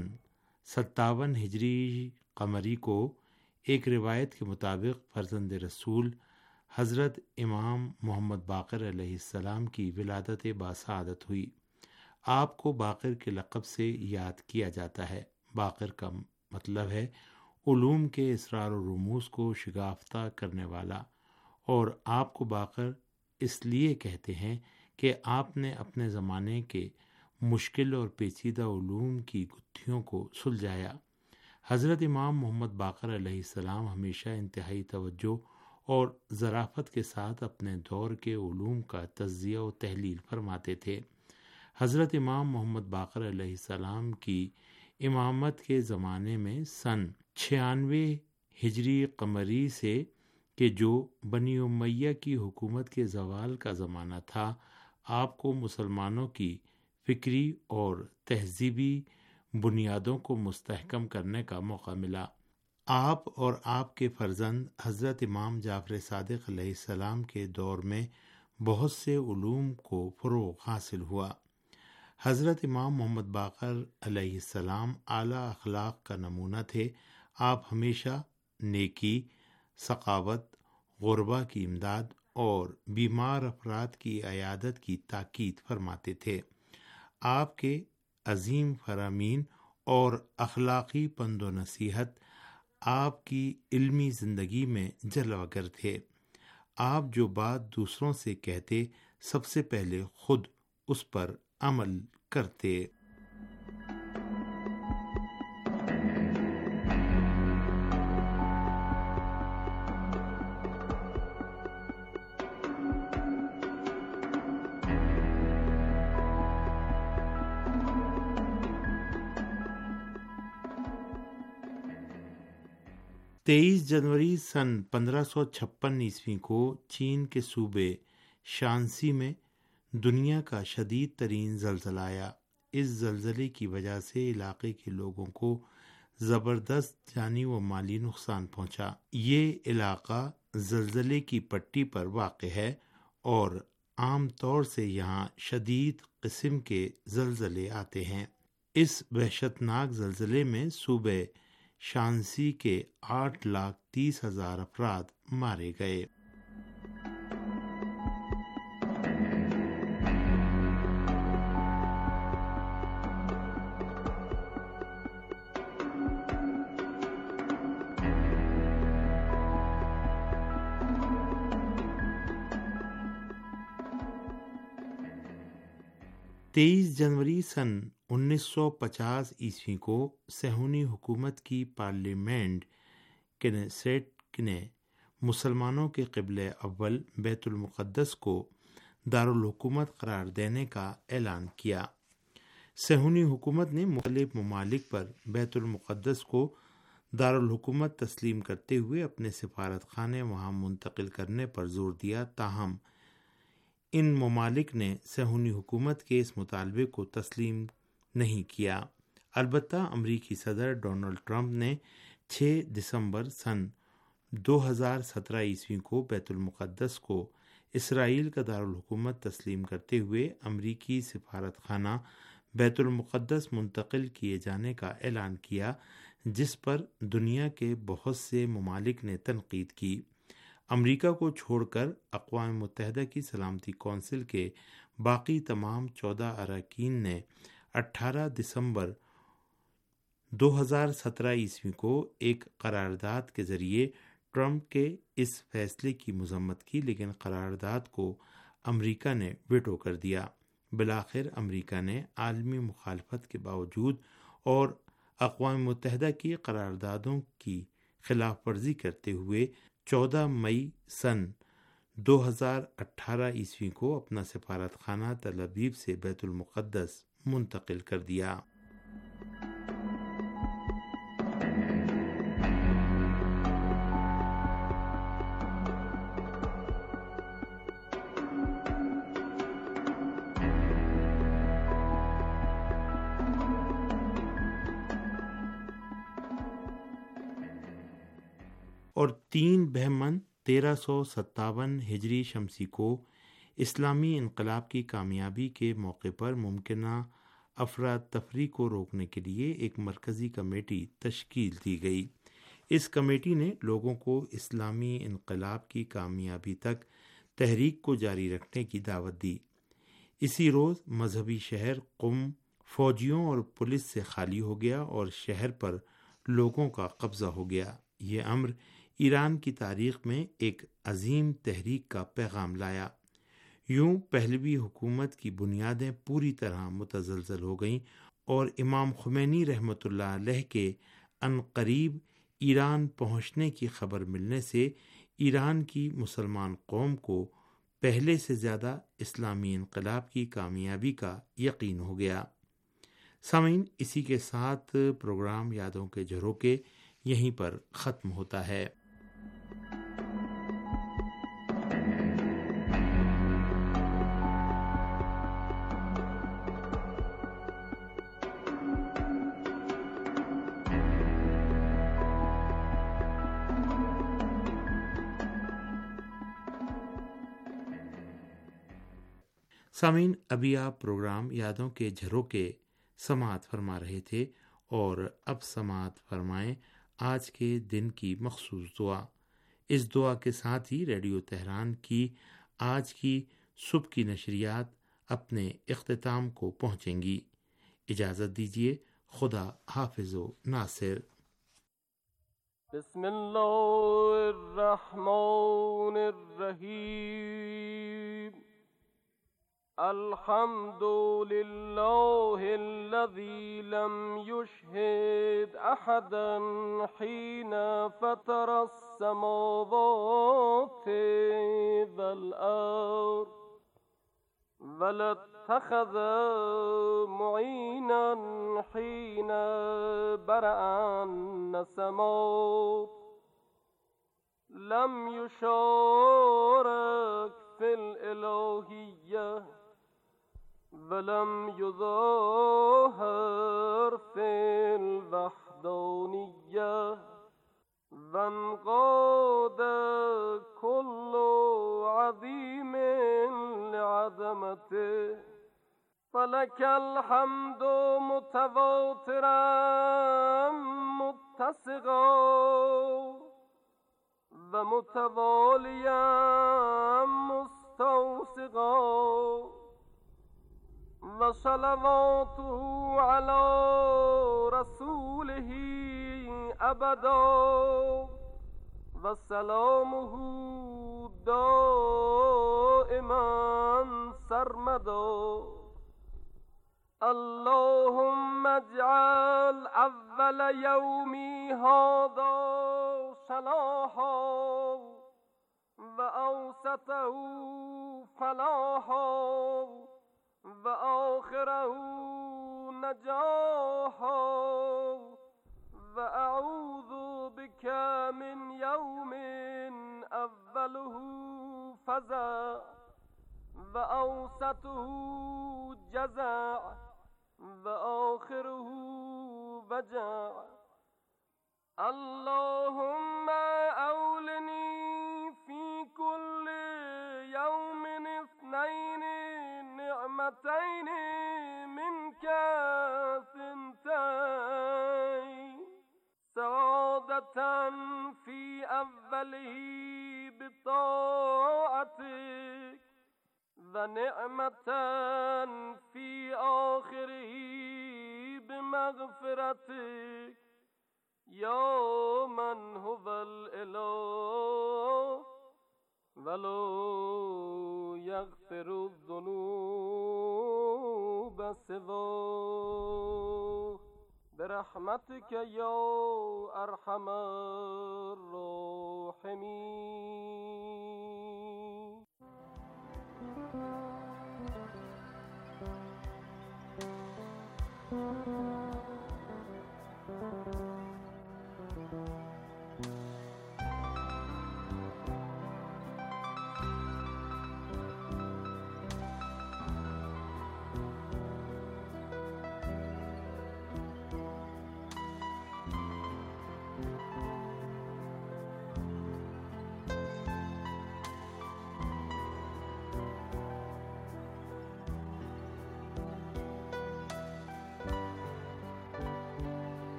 57 ہجری قمری کو ایک روایت کے مطابق فرزند رسول حضرت امام محمد باقر علیہ السلام کی ولادت باسعادت ہوئی۔ آپ کو باقر کے لقب سے یاد کیا جاتا ہے۔ باقر کا مطلب ہے علوم کے اسرار و رموز کو شگافتہ کرنے والا، اور آپ کو باقر اس لیے کہتے ہیں کہ آپ نے اپنے زمانے کے مشکل اور پیچیدہ علوم کی گتھیوں کو سلجھایا۔ حضرت امام محمد باقر علیہ السلام ہمیشہ انتہائی توجہ اور ظرافت کے ساتھ اپنے دور کے علوم کا تجزیہ و تحلیل فرماتے تھے۔ حضرت امام محمد باقر علیہ السلام کی امامت کے زمانے میں سن 96 ہجری قمری سے کہ جو بنی امیہ کی حکومت کے زوال کا زمانہ تھا، آپ کو مسلمانوں کی فکری اور تہذیبی بنیادوں کو مستحکم کرنے کا موقع ملا۔ آپ اور آپ کے فرزند حضرت امام جعفر صادق علیہ السلام کے دور میں بہت سے علوم کو فروغ حاصل ہوا۔ حضرت امام محمد باقر علیہ السلام اعلیٰ اخلاق کا نمونہ تھے۔ آپ ہمیشہ نیکی، سخاوت، غربا کی امداد اور بیمار افراد کی عیادت کی تاکید فرماتے تھے۔ آپ کے عظیم فرامین اور اخلاقی پند و نصیحت آپ کی علمی زندگی میں جلوہ گر تھے۔ آپ جو بات دوسروں سے کہتے، سب سے پہلے خود اس پر عمل کرتے۔ تیئیس جنوری سن 1556 عیسوی کو چین کے صوبے شانسی میں دنیا کا شدید ترین زلزلہ آیا۔ اس زلزلے کی وجہ سے علاقے کے لوگوں کو زبردست جانی و مالی نقصان پہنچا۔ یہ علاقہ زلزلے کی پٹی پر واقع ہے اور عام طور سے یہاں شدید قسم کے زلزلے آتے ہیں۔ اس وحشتناک زلزلے میں صوبہ شانسی کے 8,30,000 افراد مارے گئے۔ جنوری سن 1950 عیسوی کو صہیونی حکومت کی پارلیمنٹ کنیسٹ نے مسلمانوں کے قبلہ اول بیت المقدس کو دارالحکومت قرار دینے کا اعلان کیا۔ صہیونی حکومت نے مختلف ممالک پر بیت المقدس کو دارالحکومت تسلیم کرتے ہوئے اپنے سفارت خانے وہاں منتقل کرنے پر زور دیا، تاہم ان ممالک نے صہیونی حکومت کے اس مطالبے کو تسلیم نہیں کیا۔ البتہ امریکی صدر ڈونلڈ ٹرمپ نے 6 دسمبر سن 2017 عیسوی کو بیت المقدس کو اسرائیل کا دارالحکومت تسلیم کرتے ہوئے امریکی سفارت خانہ بیت المقدس منتقل کیے جانے کا اعلان کیا، جس پر دنیا کے بہت سے ممالک نے تنقید کی۔ امریکہ کو چھوڑ کر اقوام متحدہ کی سلامتی کونسل کے باقی تمام 14 اراکین نے 18 دسمبر 2017 عیسوی کو ایک قرارداد کے ذریعے ٹرمپ کے اس فیصلے کی مذمت کی، لیکن قرارداد کو امریکہ نے ویٹو کر دیا۔ بالآخر امریکہ نے عالمی مخالفت کے باوجود اور اقوام متحدہ کی قراردادوں کی خلاف ورزی کرتے ہوئے 14 مئی سن 2018 عیسوی کو اپنا سفارت خانہ تل ابیب سے بیت المقدس منتقل کر دیا۔ اور 3 بہمن 1357 ہجری شمسی کو اسلامی انقلاب کی کامیابی کے موقع پر ممکنہ افراتفری کو روکنے کے لیے ایک مرکزی کمیٹی تشکیل دی گئی۔ اس کمیٹی نے لوگوں کو اسلامی انقلاب کی کامیابی تک تحریک کو جاری رکھنے کی دعوت دی۔ اسی روز مذہبی شہر قم فوجیوں اور پولیس سے خالی ہو گیا اور شہر پر لوگوں کا قبضہ ہو گیا۔ یہ امر ایران کی تاریخ میں ایک عظیم تحریک کا پیغام لایا۔ یوں پہلوی حکومت کی بنیادیں پوری طرح متزلزل ہو گئیں اور امام خمینی رحمۃ اللہ علیہ کے عنقریب ایران پہنچنے کی خبر ملنے سے ایران کی مسلمان قوم کو پہلے سے زیادہ اسلامی انقلاب کی کامیابی کا یقین ہو گیا۔ سامعین، اسی کے ساتھ پروگرام یادوں کے جھروکے یہیں پر ختم ہوتا ہے۔ سامعین، ابھی آپ پروگرام یادوں کے جھروکے سماعت فرما رہے تھے اور اب سماعت فرمائیں آج کے دن کی مخصوص دعا۔ اس دعا کے ساتھ ہی ریڈیو تہران کی آج کی صبح کی نشریات اپنے اختتام کو پہنچیں گی۔ اجازت دیجیے، خدا حافظ و ناصر۔ بسم اللہ الرحمن الرحیم۔ الحمد للہ الذی لم یشہد احدا حین فطر السماوات والارض ولا اتخذ معینا حین برأ السماء لم یشارک في الإلهية ولم يظاهر في الوحدانية وانقاد كل عظيم لعظمته فلك الحمد متواترا متسقا ومتواليا مستوسقا وصلواته على رسوله أبدا وسلامه دائما سرمدا اللهم اجعل أول يومي هذا صلاحا وأوسطه فلاحا وآخره نجاحا وأعوذ بك من يوم أوله فزع وأوسطه جزع وآخره وجع اللهم أولني في كل يوم اثنين نعمتين منك ثنتين سعادة في أوله بطاعتك ونعمة في آخره بمغفرتك يا من هو الإله ولا يغفر الذنوب سواه برحمتك يا أرحم الراحمين